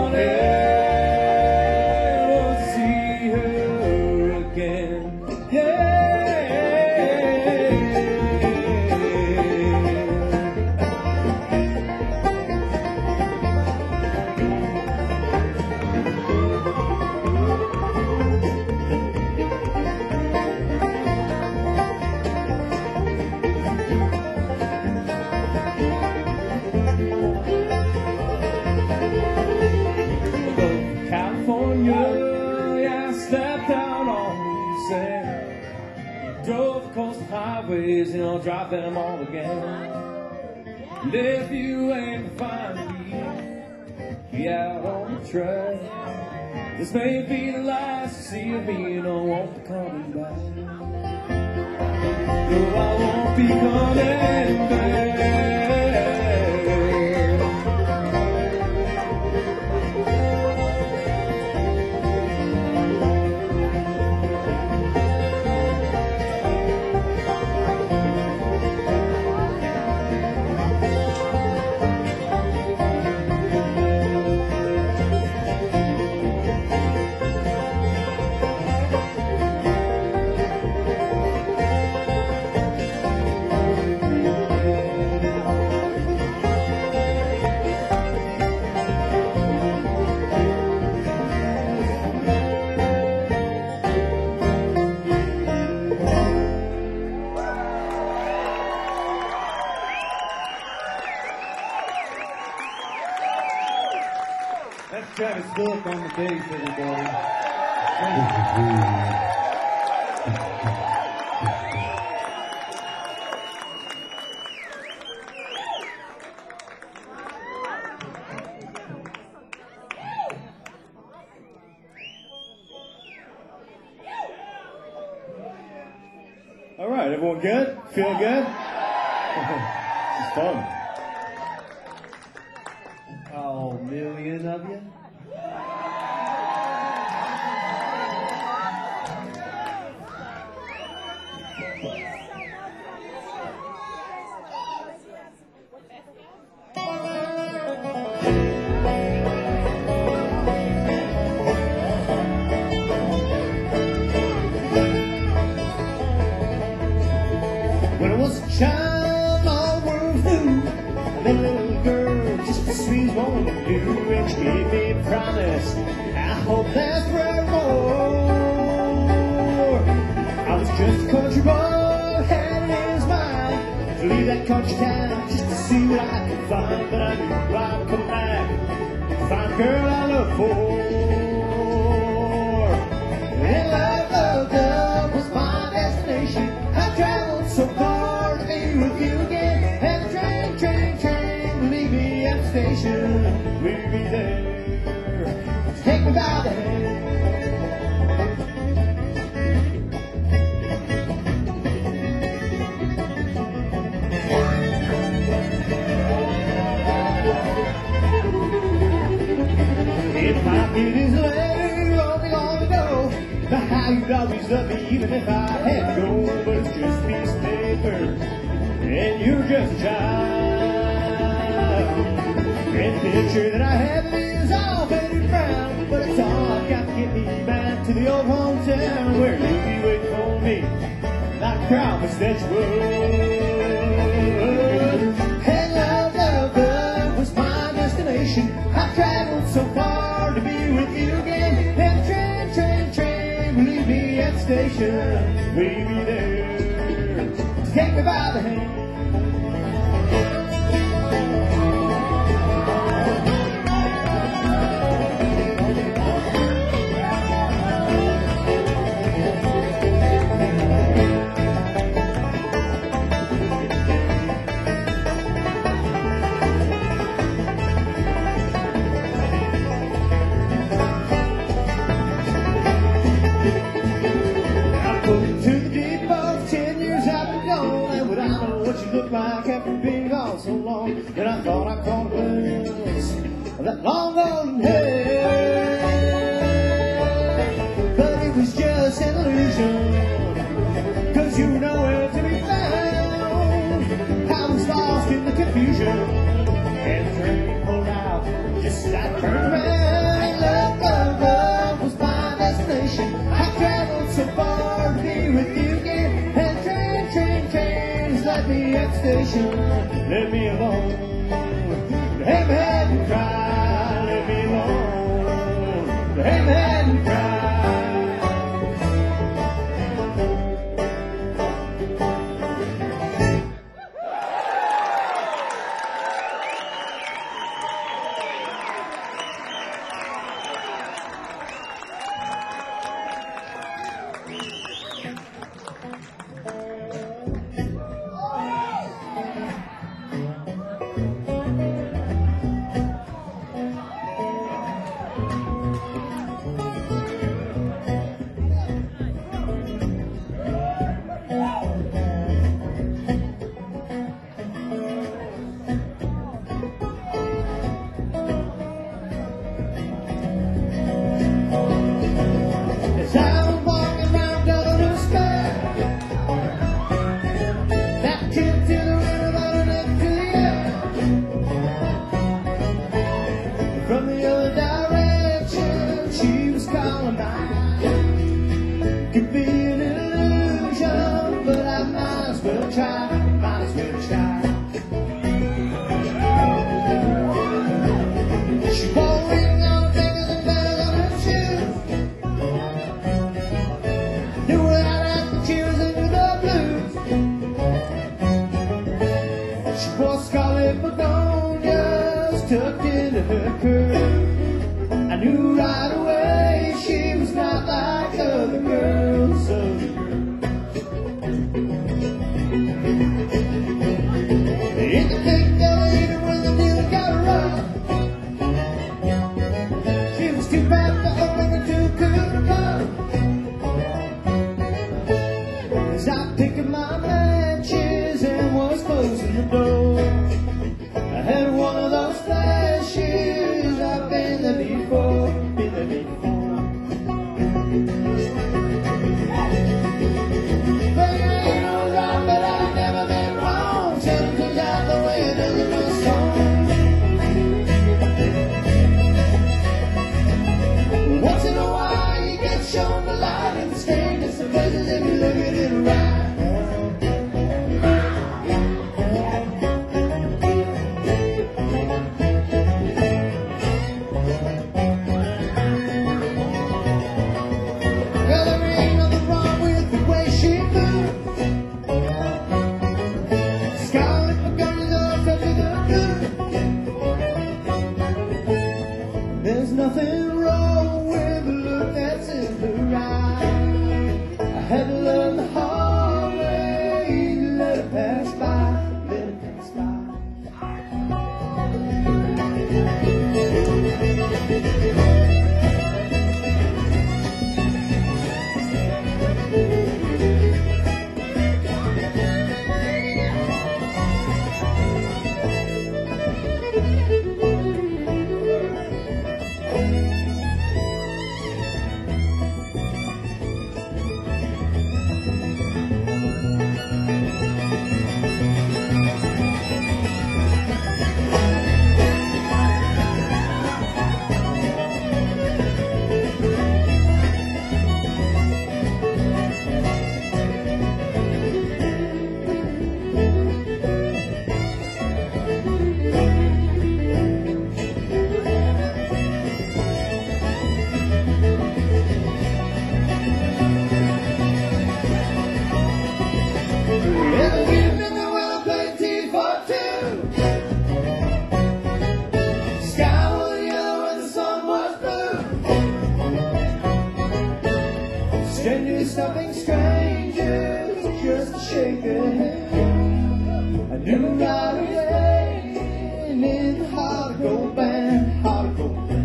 wanted was to see her again. Yeah. California, yeah, I stepped out on the sand. Drove the coastal highways and I'll drive them all again. And if you aim to find me, be out on the track. This may be the last you see of me and I won't be coming back. No, I won't be coming back. Cook on the bass, everybody. All right, everyone good? Feel good? It's fun. Oh, million of you? When I was a child, all the world knew that little girl just as sweet as one would do, and she gave me a promise. I hope that's forevermore. I was just a country boy, had it in his mind to leave that country town just to see what I could find, but I knew I'd come back, find a girl I love for. And love, love, love was my destination. I traveled so far to be with you again. And the train, train, train will leave me at the station. We'll be there. Take me by the hand. If I get his letter, long, long ago, how you'd always love me even if I had to go. But it's just a piece of paper, and you're just a child. And the picture that I have of you is all faded brown, but it's all I've got to get me back to the old hometown where you'll be waiting for me, like I promised that you would. And love, love, love was my destination. I traveled so far to be with you again. And train, train, train, leave me at the station. We'll be there to take me by the hand. Look like after being gone so long, and I thought I caught a glimpse of that long golden hair, but it was just an illusion, cause you were nowhere to be found. I was lost in the confusion, and the train pulled out just as I turned around. And love, love, love was my destination. I traveled so far to be with you again. And train, train, train, let me at the station, let me alone. Hey man, and cry, let me alone. Hey man, and cry. right away she was not like other girls, other girls. In the big elevator when the dealer got her up, she was too fat to open her too cool to come. As I picked up my matches and was closing the door, I had one of those flashes. I've been there before, been there before. But it ain't no right, but I've never been wrong. Tell comes out the way it does in my song. Once in a while you get shown the light and the strangeness of places if you look at it right. Well, there ain't nothing wrong with the way she moves. Scarlet begonias all touching her good. There's nothing wrong with the look that's in her eye. I had to learn the hard way to let it pass by, let it pass by. Every evening the world played tea for two. Sky was yellow and the sun was blue. Strangers stopping strangers just to shake their hand. I knew right away and in the heart of gold band, heart of gold band.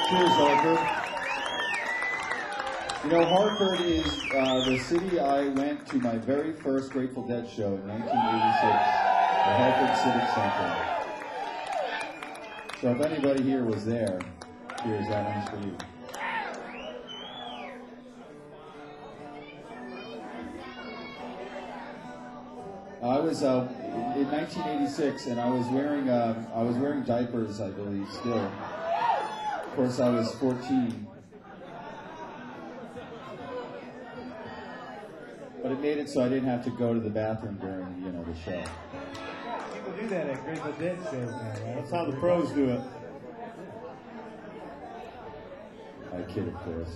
Cheers, Hartford. You know, Hartford is uh, the city I went to my very first Grateful Dead show in nineteen eighty-six at Hartford Civic Center. So if anybody here was there, cheers, that one's for you. I was uh, in nineteen eighty-six, and I was wearing uh, I was wearing diapers, I believe, still. Of course, I was fourteen. But it made it so I didn't have to go to the bathroom during, you know, the show. People do that at Grateful Dead shows now, right? That's how the pros do it. I kid, of course.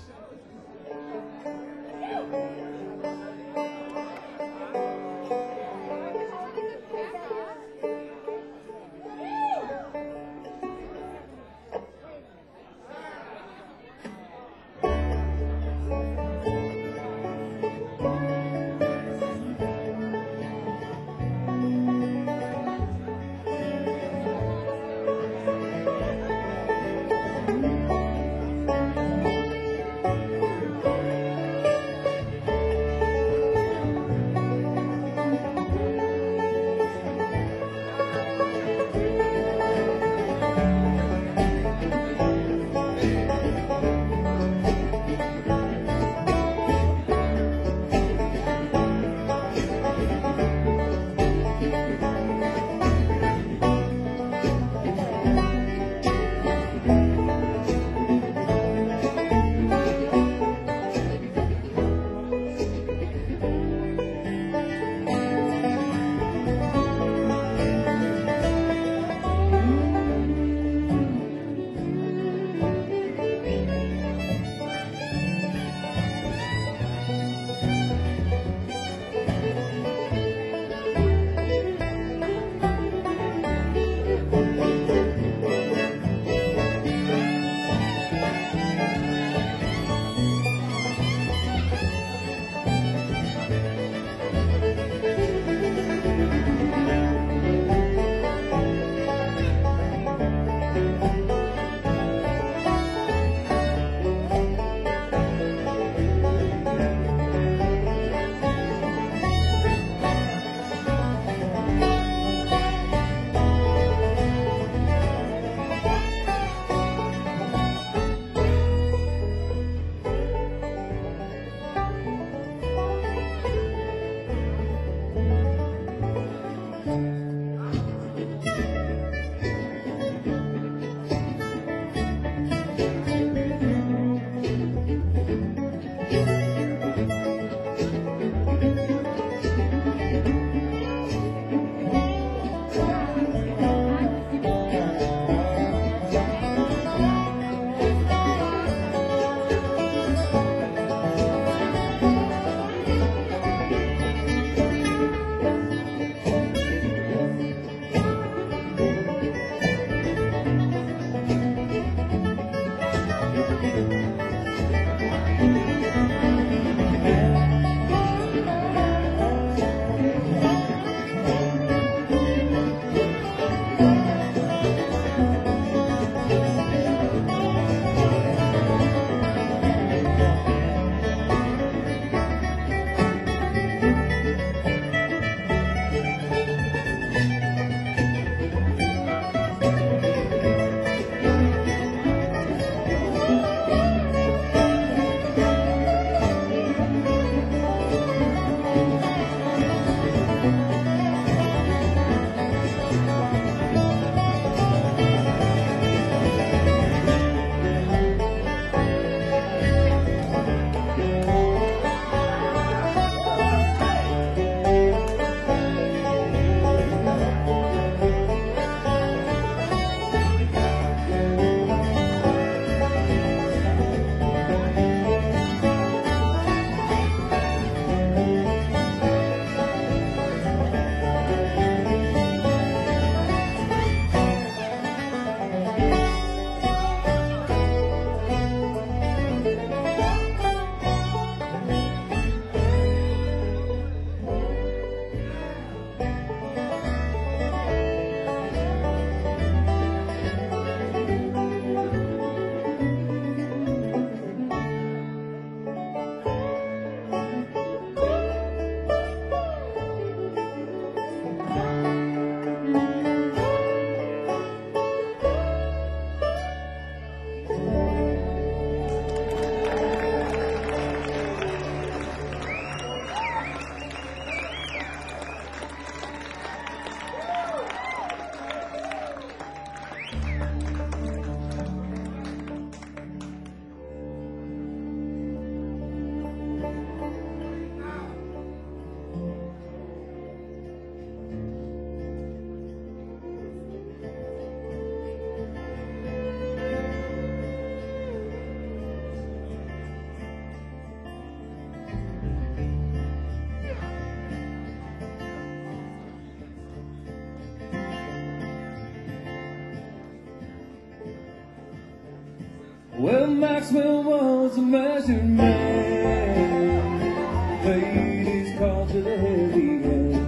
Well, Maxwell was a measured man, played his cards with a heavy hand,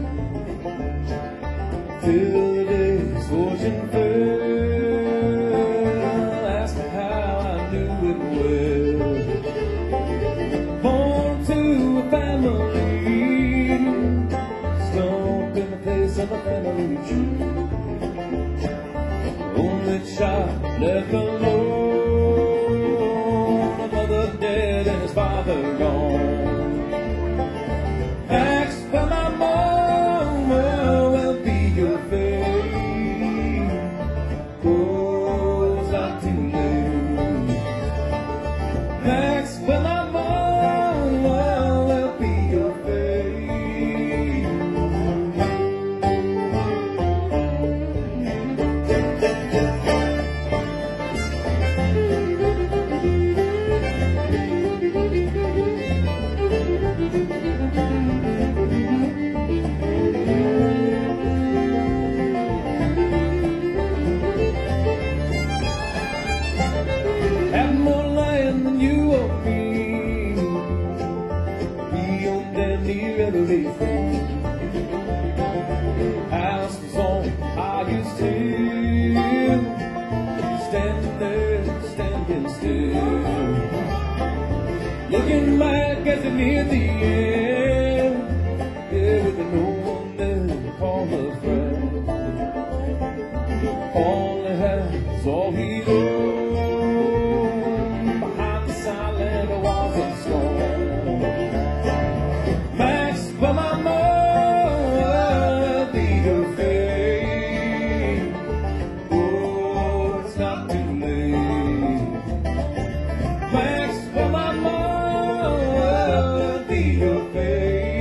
till the day his fortune fell. Ask me how I knew it well. Born to a family, stumped in the face of a family tree. Only child left alone, a mother dead and his father gone. Ask for my mama, will be your fate. Oh, it's not too late. Ask for my mama, will be your fate. Have more land than you or me, be on damn near every free. House was on highest hill, standing there, standing still, looking back as it neared the end. Yeah, with no one there to call a friend. All he had was all he owned, behind the silent walls of stone. Max, for my mother, be your fate. Oh, it's not too late. Max, for my mother, be your fate.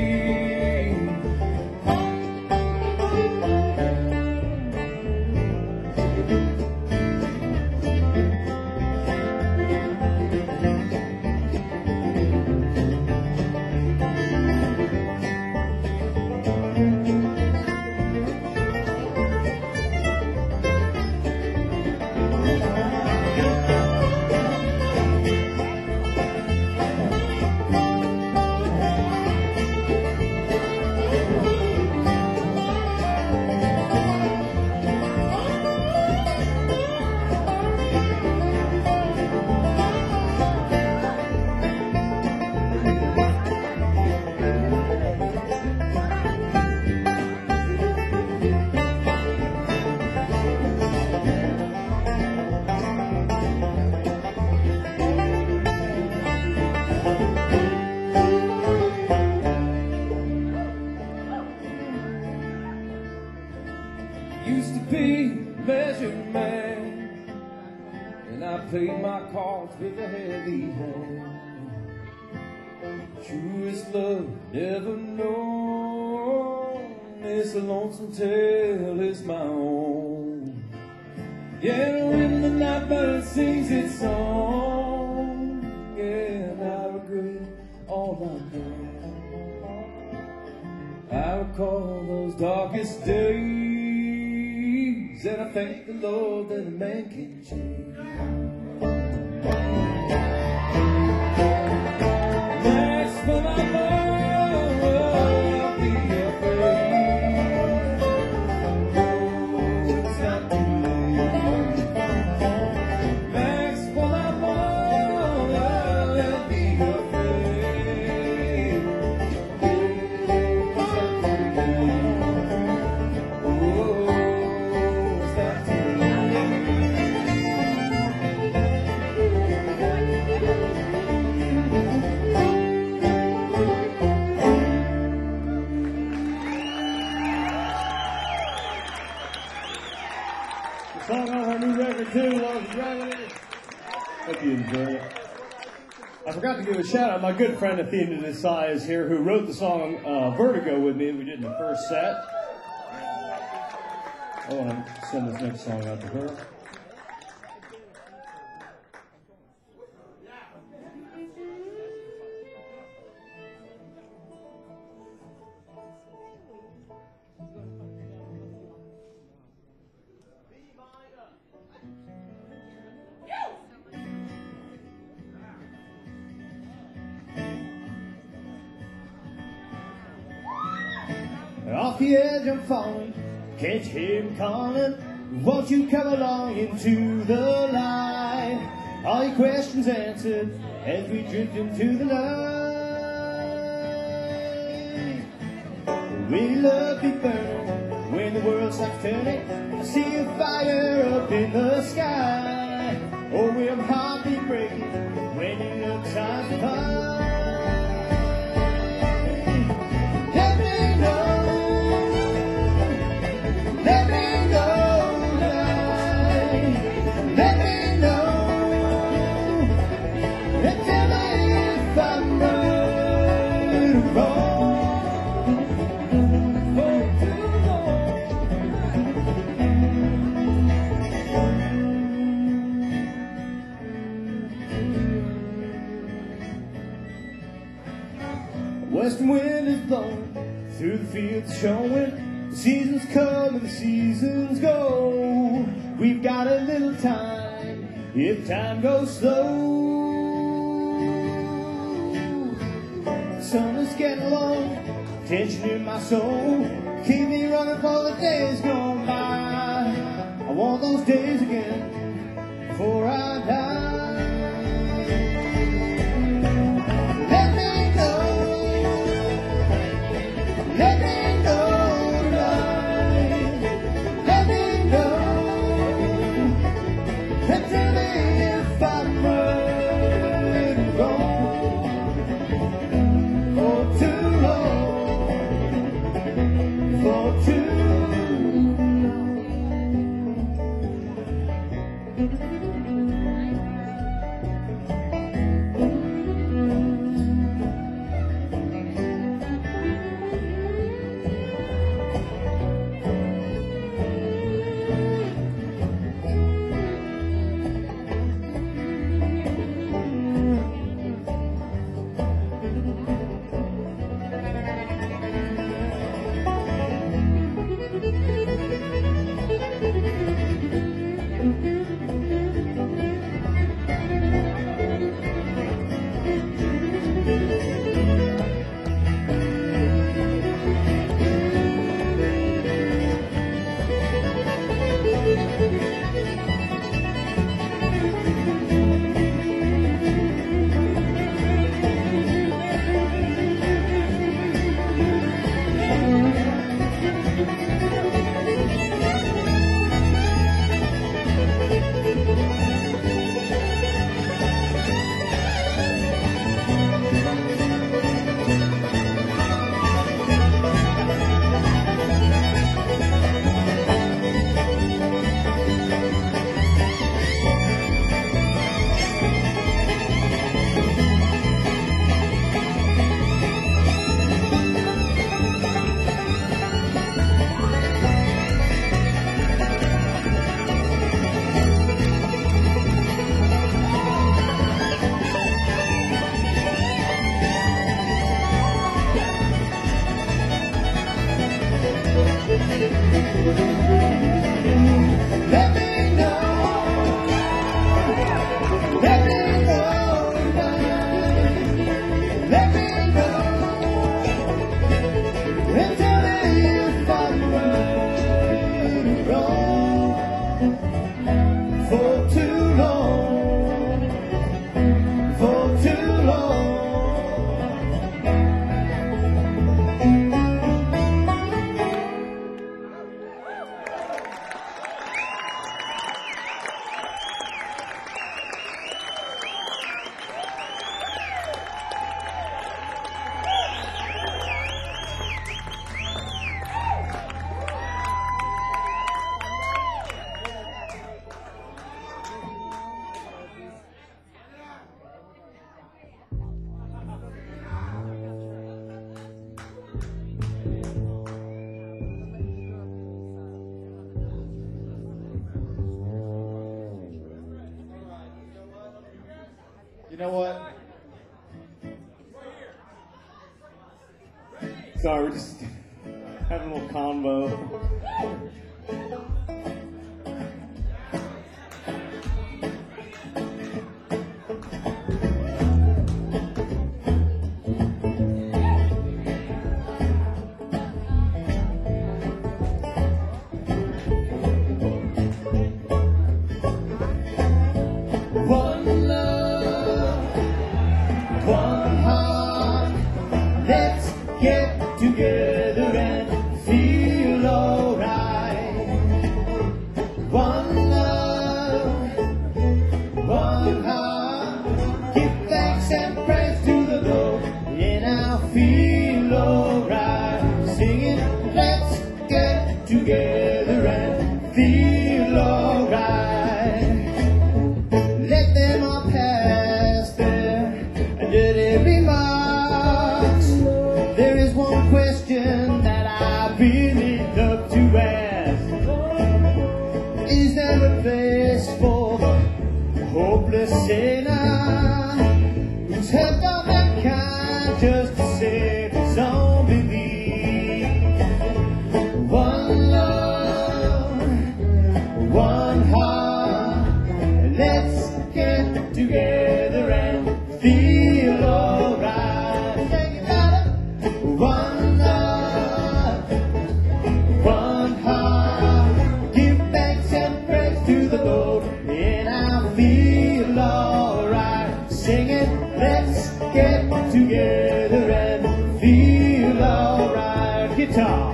Used to be a measured man, and I played my cards with a heavy hand. Truest love never known, it's a lonesome tale, it's my own. Yeah, when the night bird sings its song, yeah, and I regret all I've done. I recall those darkest days, and I thank the Lord that a man can change. That's for my love, I'll be afraid. Oh, it's not too late. That's for my love, I'll be afraid. Oh, it's not too late. Oh, it's not too Song on our new record too, Love is Driving It. Hope you enjoy it. I forgot to give a shout out. My good friend Athena Desai is here, who wrote the song uh, Vertigo with me that we did in the first set. I want to send this next song out to her. off the edge, I'm falling. Can't you hear him calling? Won't you come along into the light? All your questions answered as we drift into the night. Will love be burning when the world stops turning? I see a fire up in the sky. Oh, will my heart be breaking when you look time to find? Let me know, let me know tonight. Let me know, and tell me if I'm right or wrong. For too long. Western wind is blowing through the fields, showing the seasons come and the seasons go. We've got a little time if time goes slow. The sun is getting low, tension in my soul, keep me running for the days gone by. I want those days again before I die. Let me know, let me know tonight. Let me know, and tell me if I'm right or wrong. For too long, for too You know what? Sorry, we're just having a little convo. one heart, give thanks and praise to the Lord, and I'll feel alright. Singing, let's get together and feel alright. Let them all pass their dirty remarks. There is one question that I really love to ask. Is there a place for the hopeless sinner who's helped all mankind just to save his own belief? One love, one heart, let's get together and feel alright. Think about it. One love, one heart, give thanks and praise to the Lord, and I'll feel alright. Sing it, let's get together and feel alright. Guitar.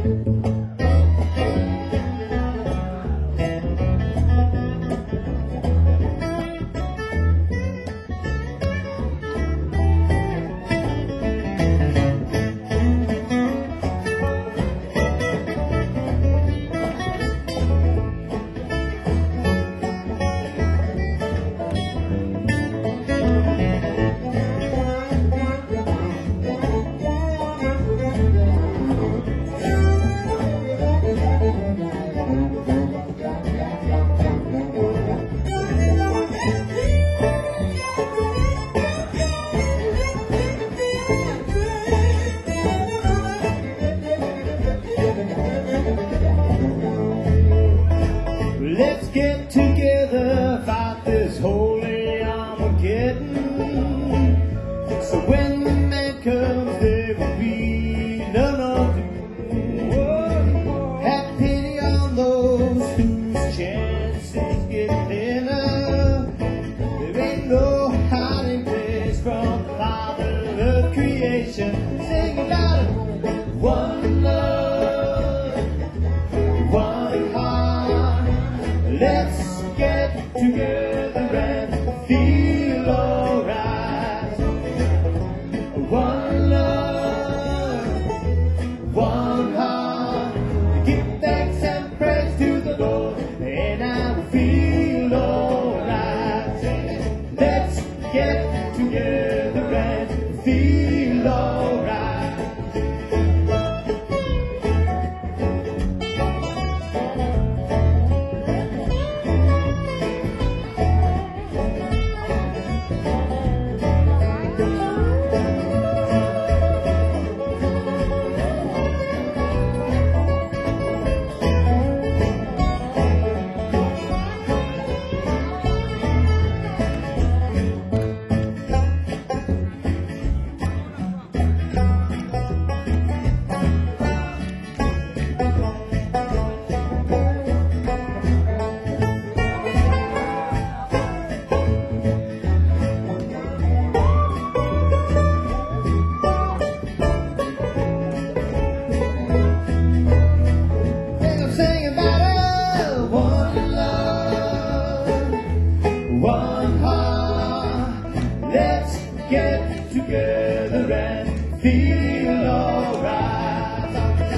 Let's get together, fight this holy Armageddon. So when the man comes, there will be none of doom. Have pity on those whose chances get thinner. There ain't no hiding place from the Father of creation. Sing about it. One love, one heart. Let's get together and feel alright. One love, one heart, give thanks and praise to the Lord, and I feel alright. Let's get together and feel alright. Sing about it. One love, one heart. Let's get together and feel alright.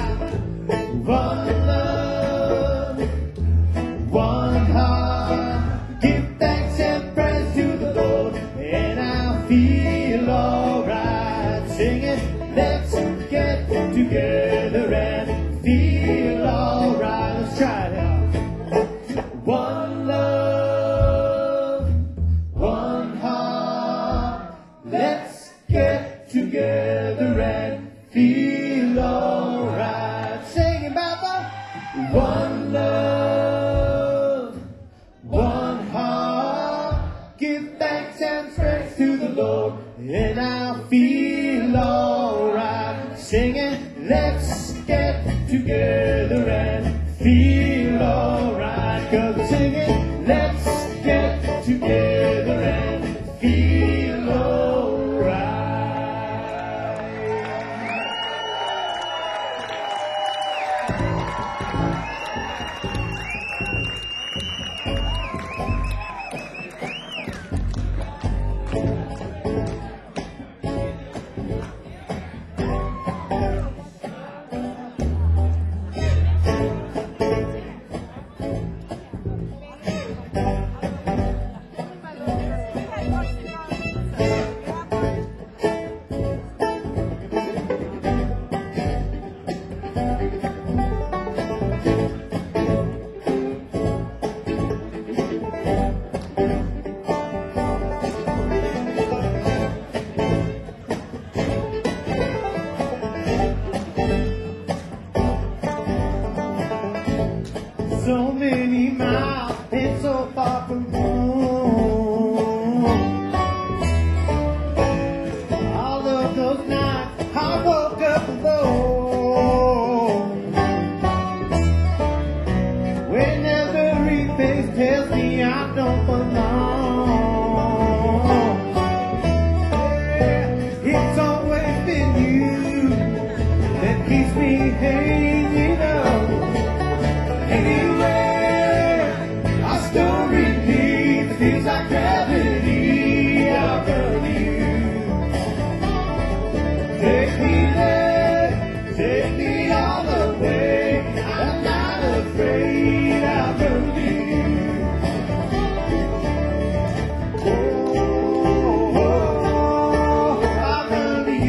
One love, one heart. Give thanks and praise to the Lord, and I feel alright. Sing it. Let's get together and feel alright. Let's try it out. One love, one heart. Let's get together and feel alright. Sing about that. One love, one heart. Give thanks and praise to the Lord, and I feel alright. Singing, let's get together and feel alright. 'Cause we're singing, let's get together and feel alright. miles and so far from home. All of those nights I woke up alone. When every face tells me I don't belong. Yeah, it's always been you that keeps me hanging on. Anywhere our story leads feels like gravity out of you. Take me there, take me all the way. I'm not afraid I'll go you. Oh, oh, oh, I'll come to you.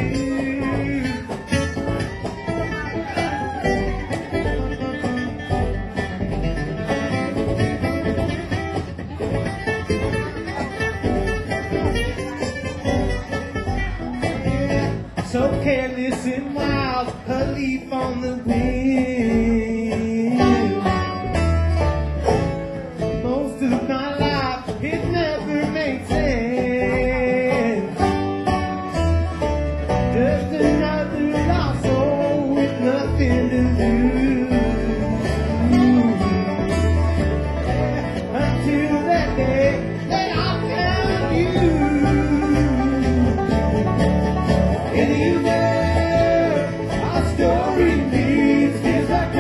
So careless and wild, a leaf on the wind. Most of my life, it never made sense. Just another lost soul with nothing to lose. Until that day that I found you. Anywhere our story leads feels like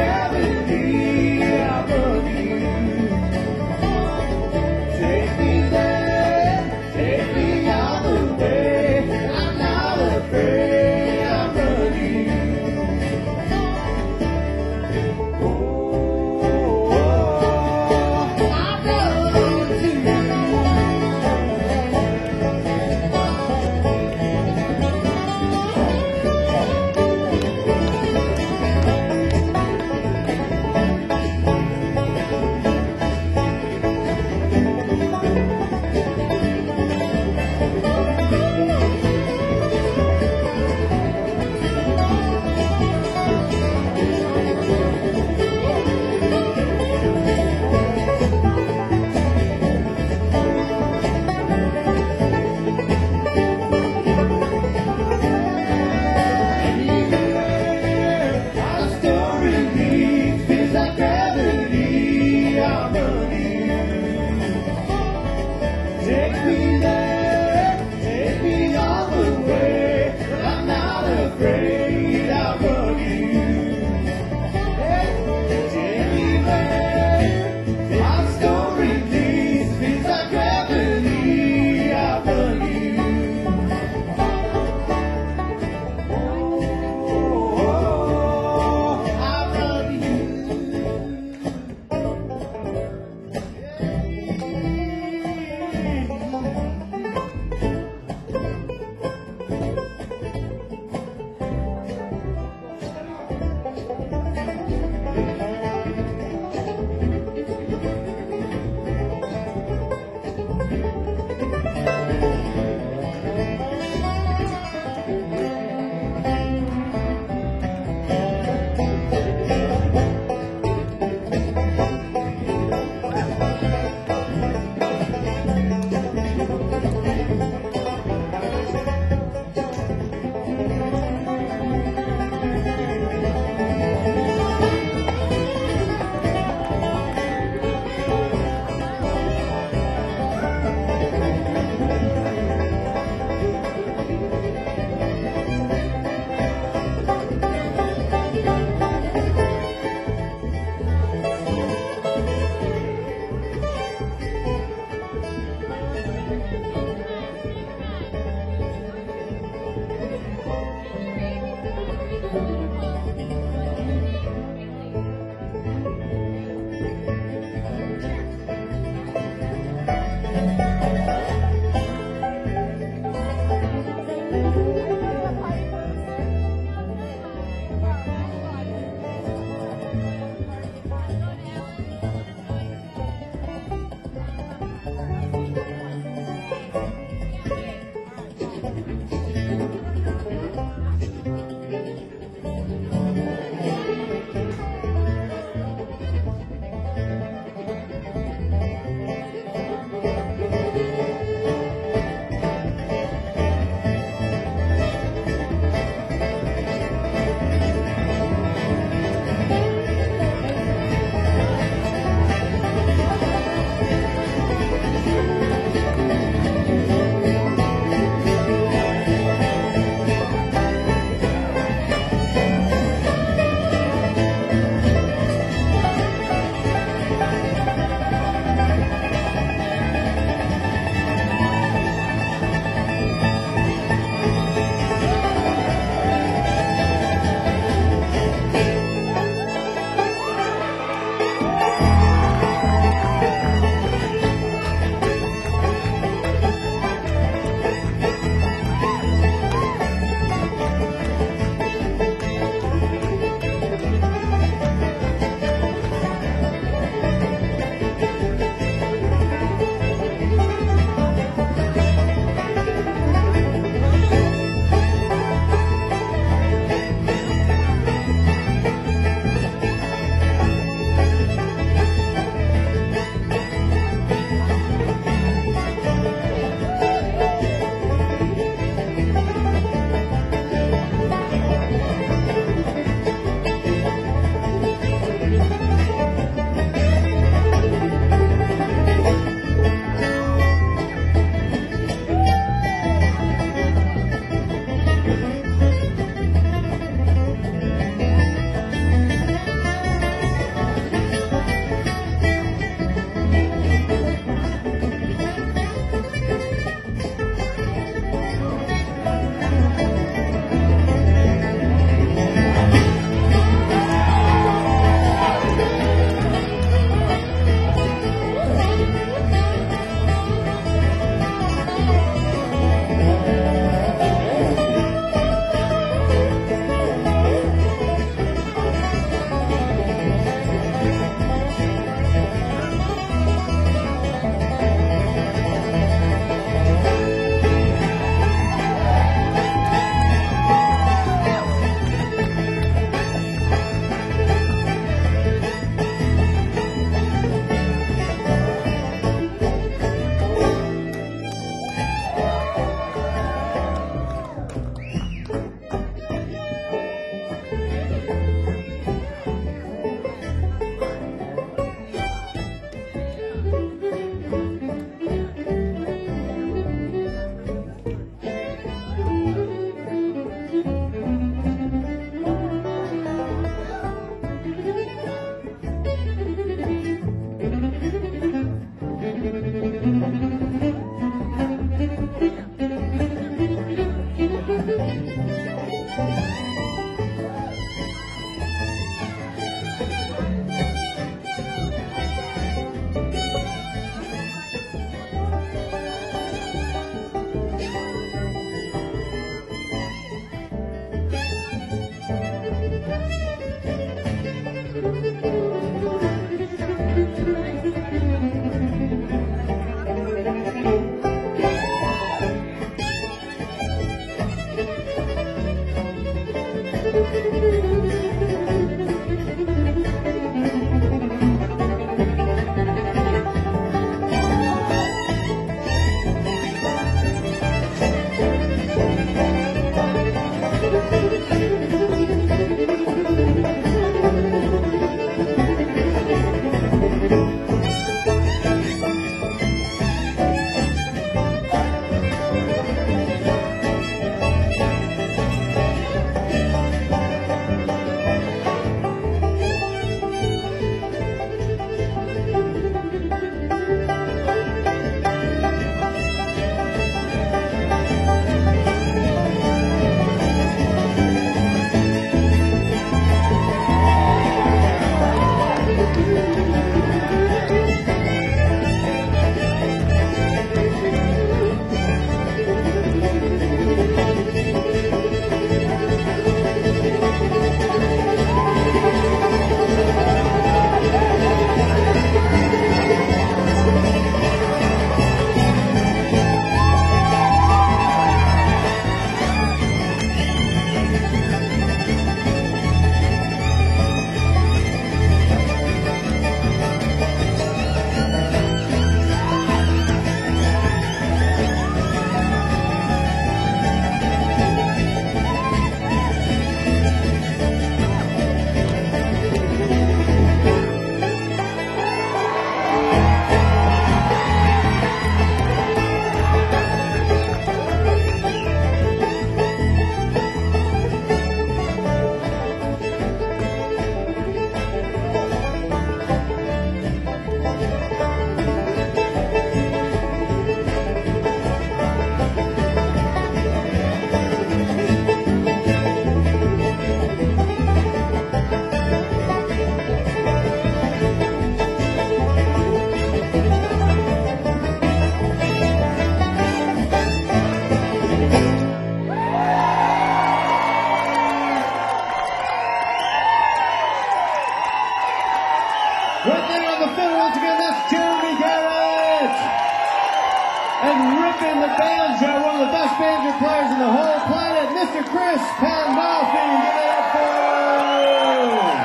the banjo, one of the best banjo players in the whole planet, Mister Chris Pandolfi. Give it up for him.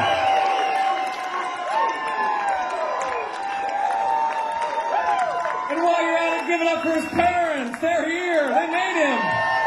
And while you're at it, give it up for his parents. They're here. They made him.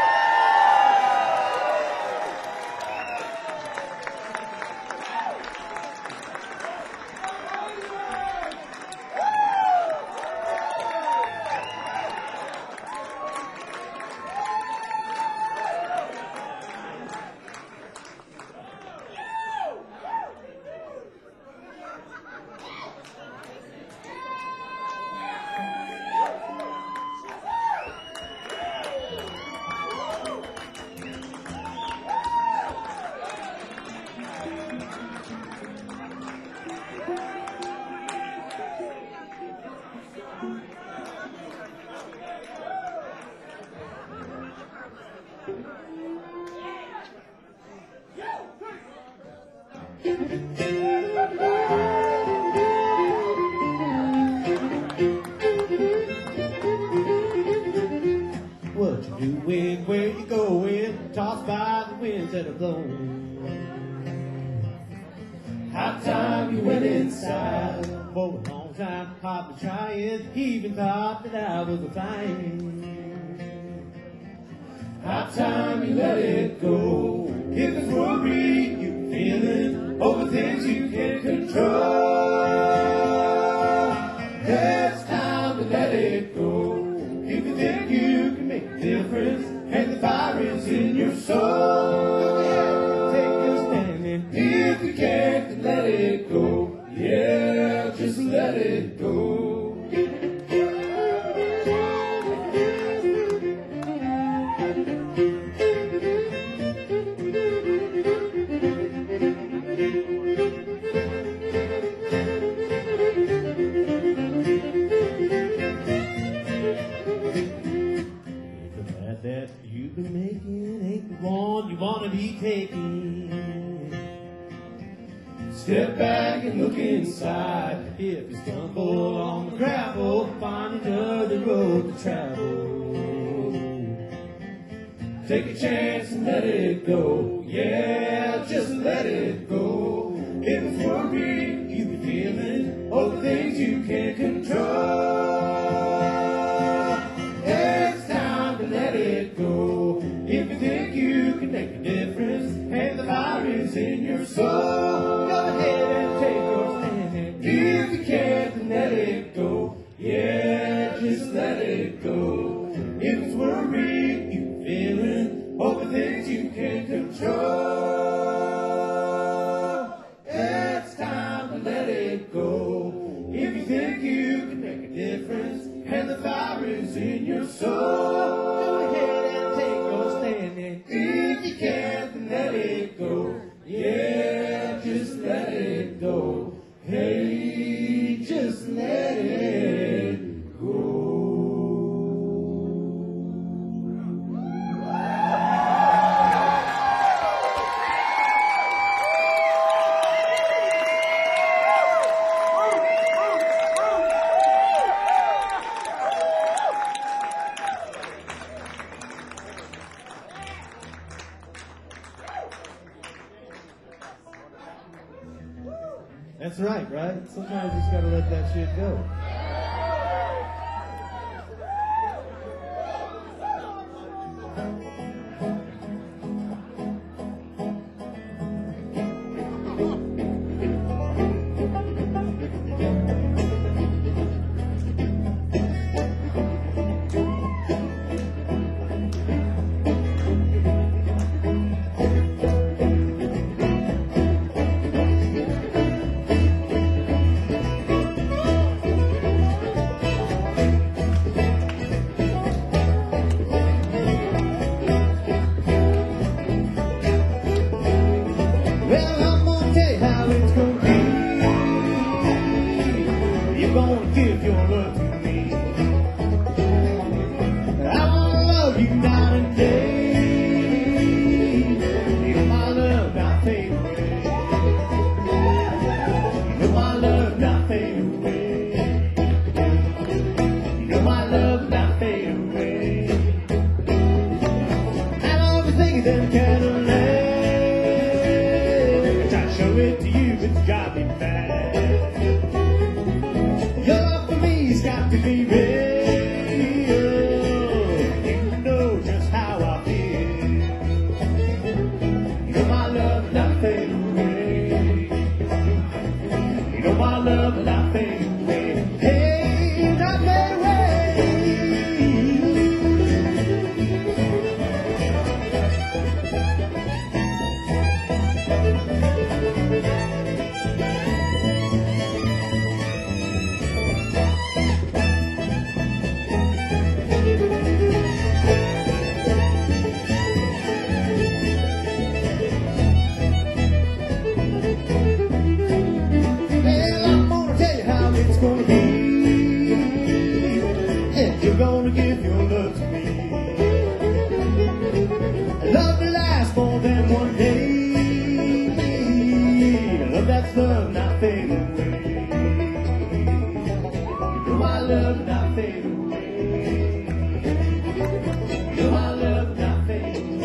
What you doing, where you going, tossed by the winds that are blowing. Hot time you went inside, for a long time, hardly trying, even thought that I was a flying. Hot time you let it go, if it's worry you feeling, over things you can't control. It's time to let it go. If you think you can make a difference, and the fire is in your soul, take a stand, and if you can't, then let it go. Yeah, just let it go. That you've been making ain't the one you want to be taking. Step back and look inside. If you stumble on the gravel, find another road to travel. Take a chance and let it go. Yeah, just let it go. If it's worry you've been feeling, over things you can't control, let it go. If you think you can make a difference, and the fire is in your soul, go ahead and take your stand. If you can't, then let it go. Yeah, just let it go. If it's worry you're feeling, over things you can't control, it's time to let it go. If you think you can make a difference, and the fire is in your soul, if you can't, then let it go. Yeah, just let it go. Hey, just let it go. That's right, right? Sometimes you just gotta let that shit go. baby. You know just how I feel. You know my love not fade away. You know my love not fade away. Hey, not fade away. Well, I'm gonna tell you how it's gonna be. And you're gonna give your love to me. Love to last more than one day. Love that's love not fade away. You know my love not fade away. You know my love not fade away.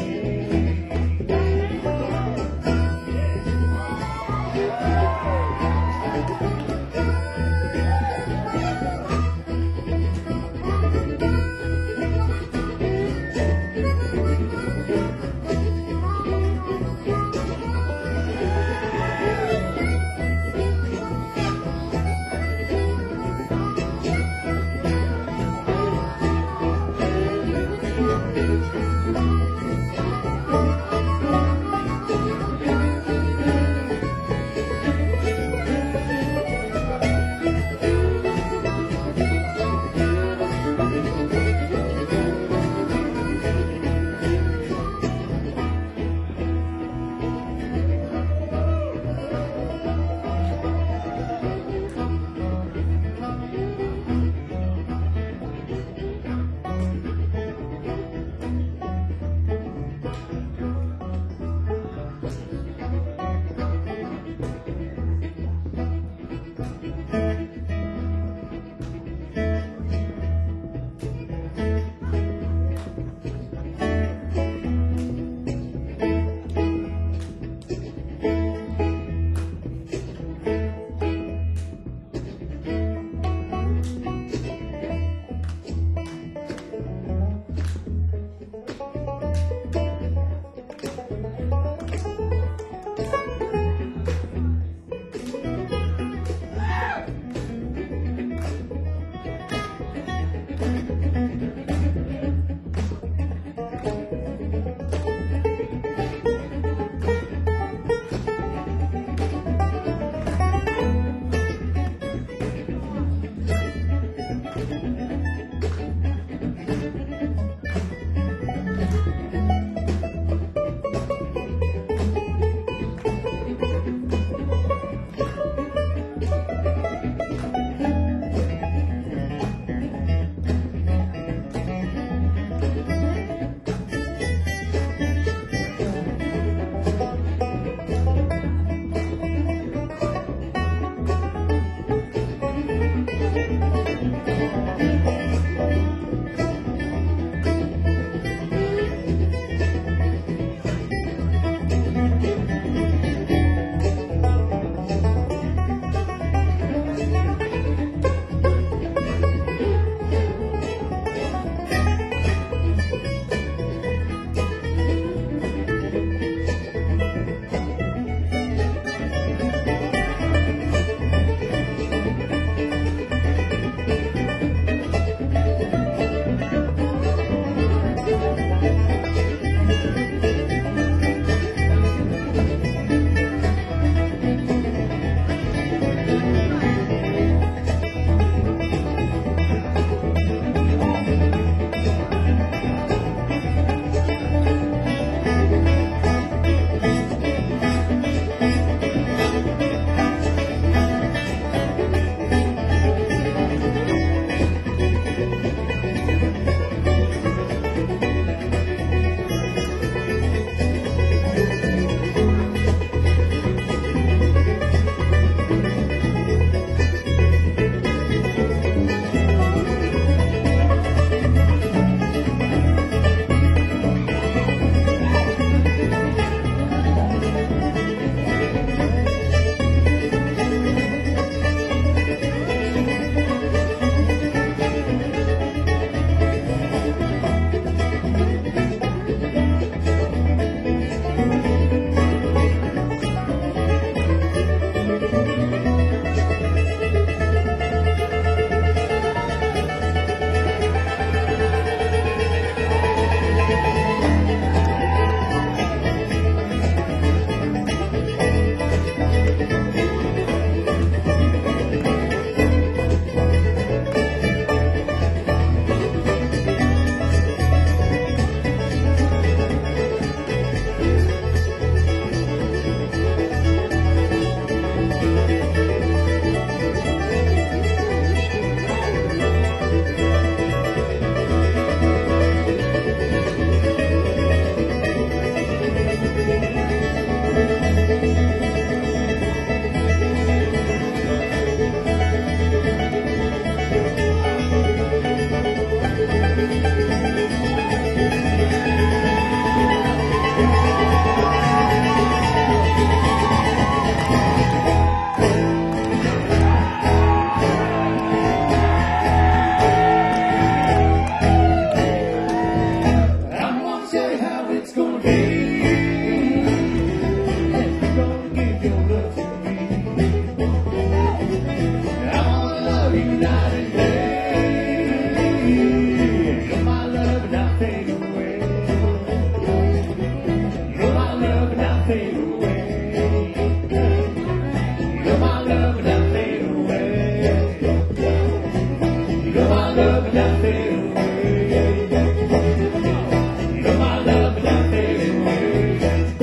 know my love would not fade away. You know my love would not fade away.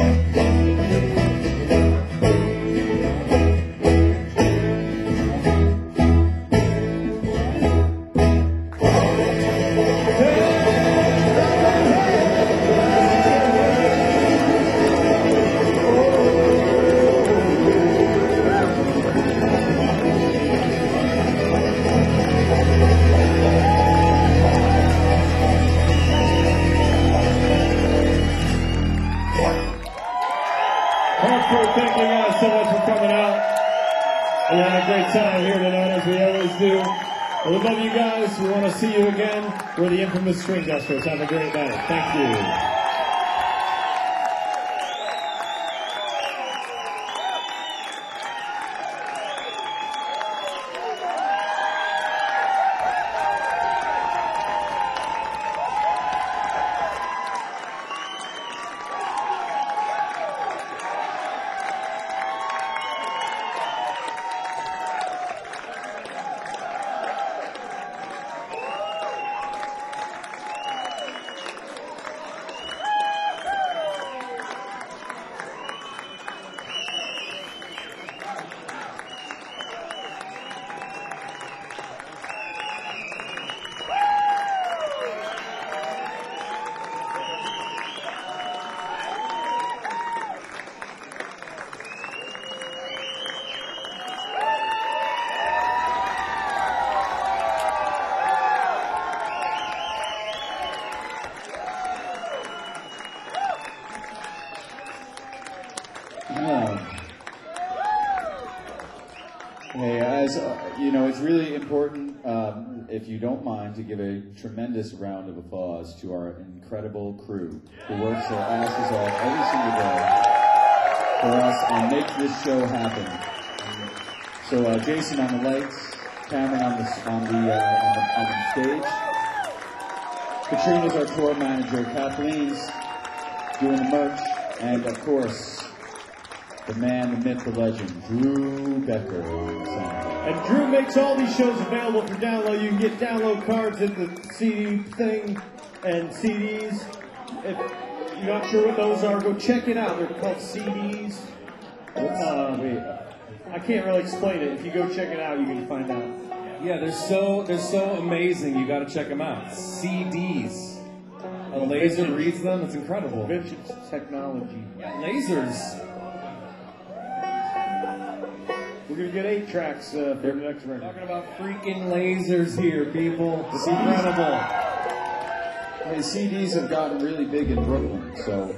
Hartford, thank you guys so much for coming out. We had a great time here tonight, as we always do. We love you guys. We want to see you again. We're the infamous String Dusters. Have a great night. Thank you. Yeah. Hey, as uh, you know, it's really important, um, if you don't mind, to give a tremendous round of applause to our incredible crew who works their asses off every single day for us and makes this show happen. So, uh, Jason on the lights, Cameron on the on the, uh, on the on the stage, Katrina's our tour manager, Kathleen's doing the merch, and of course, the man, the myth, the legend, Drew Becker on the sound. And Drew makes all these shows available for download. You can get download cards at the C D thing and C Ds. If you're not sure what those are, go check it out. They're called C Ds. Uh, wait, I can't really explain it. If you go check it out, you can find out. Yeah, they're so they're so amazing. You got to check them out. C Ds. A laser reads them. It's incredible. Vintage technology. Lasers. We're going to get eight tracks uh, for the next record. Talking about freaking lasers here, people. It's incredible. Hey, C Ds have gotten really big in Brooklyn, so.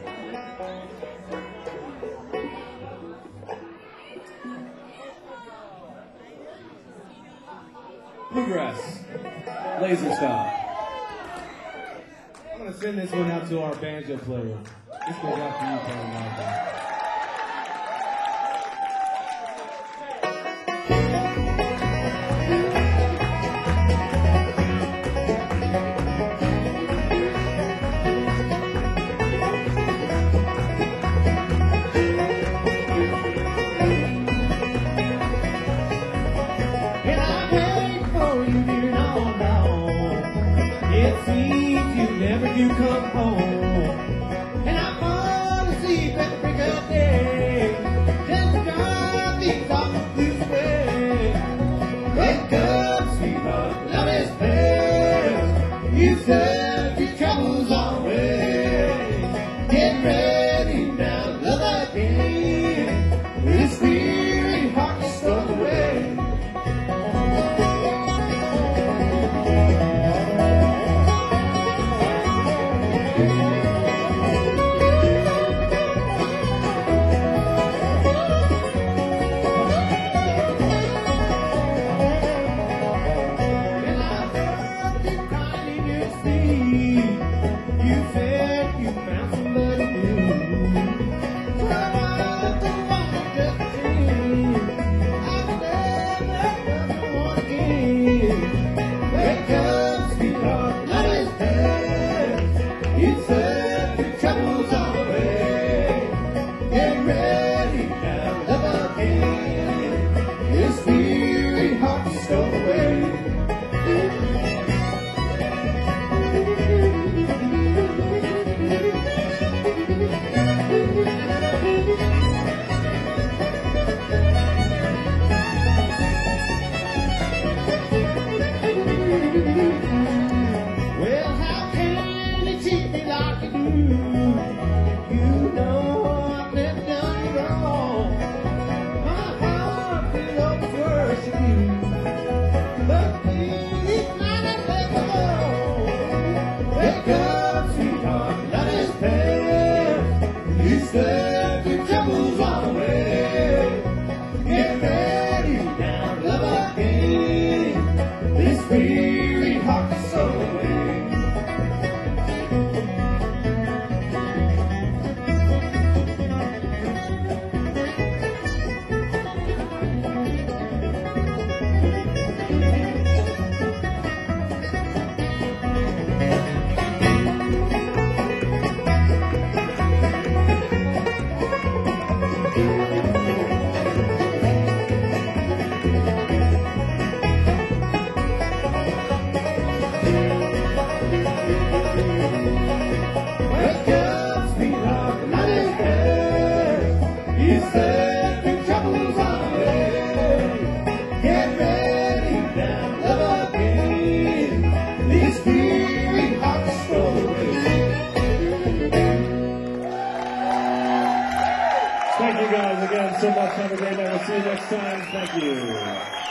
Bluegrass. Laser style. I'm going to send this one out to our banjo player. This goes out to you, Tony Martin. You come home, and I'm gonna see that big up day. Just drive these off the blue way. Wake up, sweetheart, love is best. You said your troubles on the way. Get ready now, love again. This weary heart is stole away. Thank you. much. Have a great night. We'll see you next time. Thank you.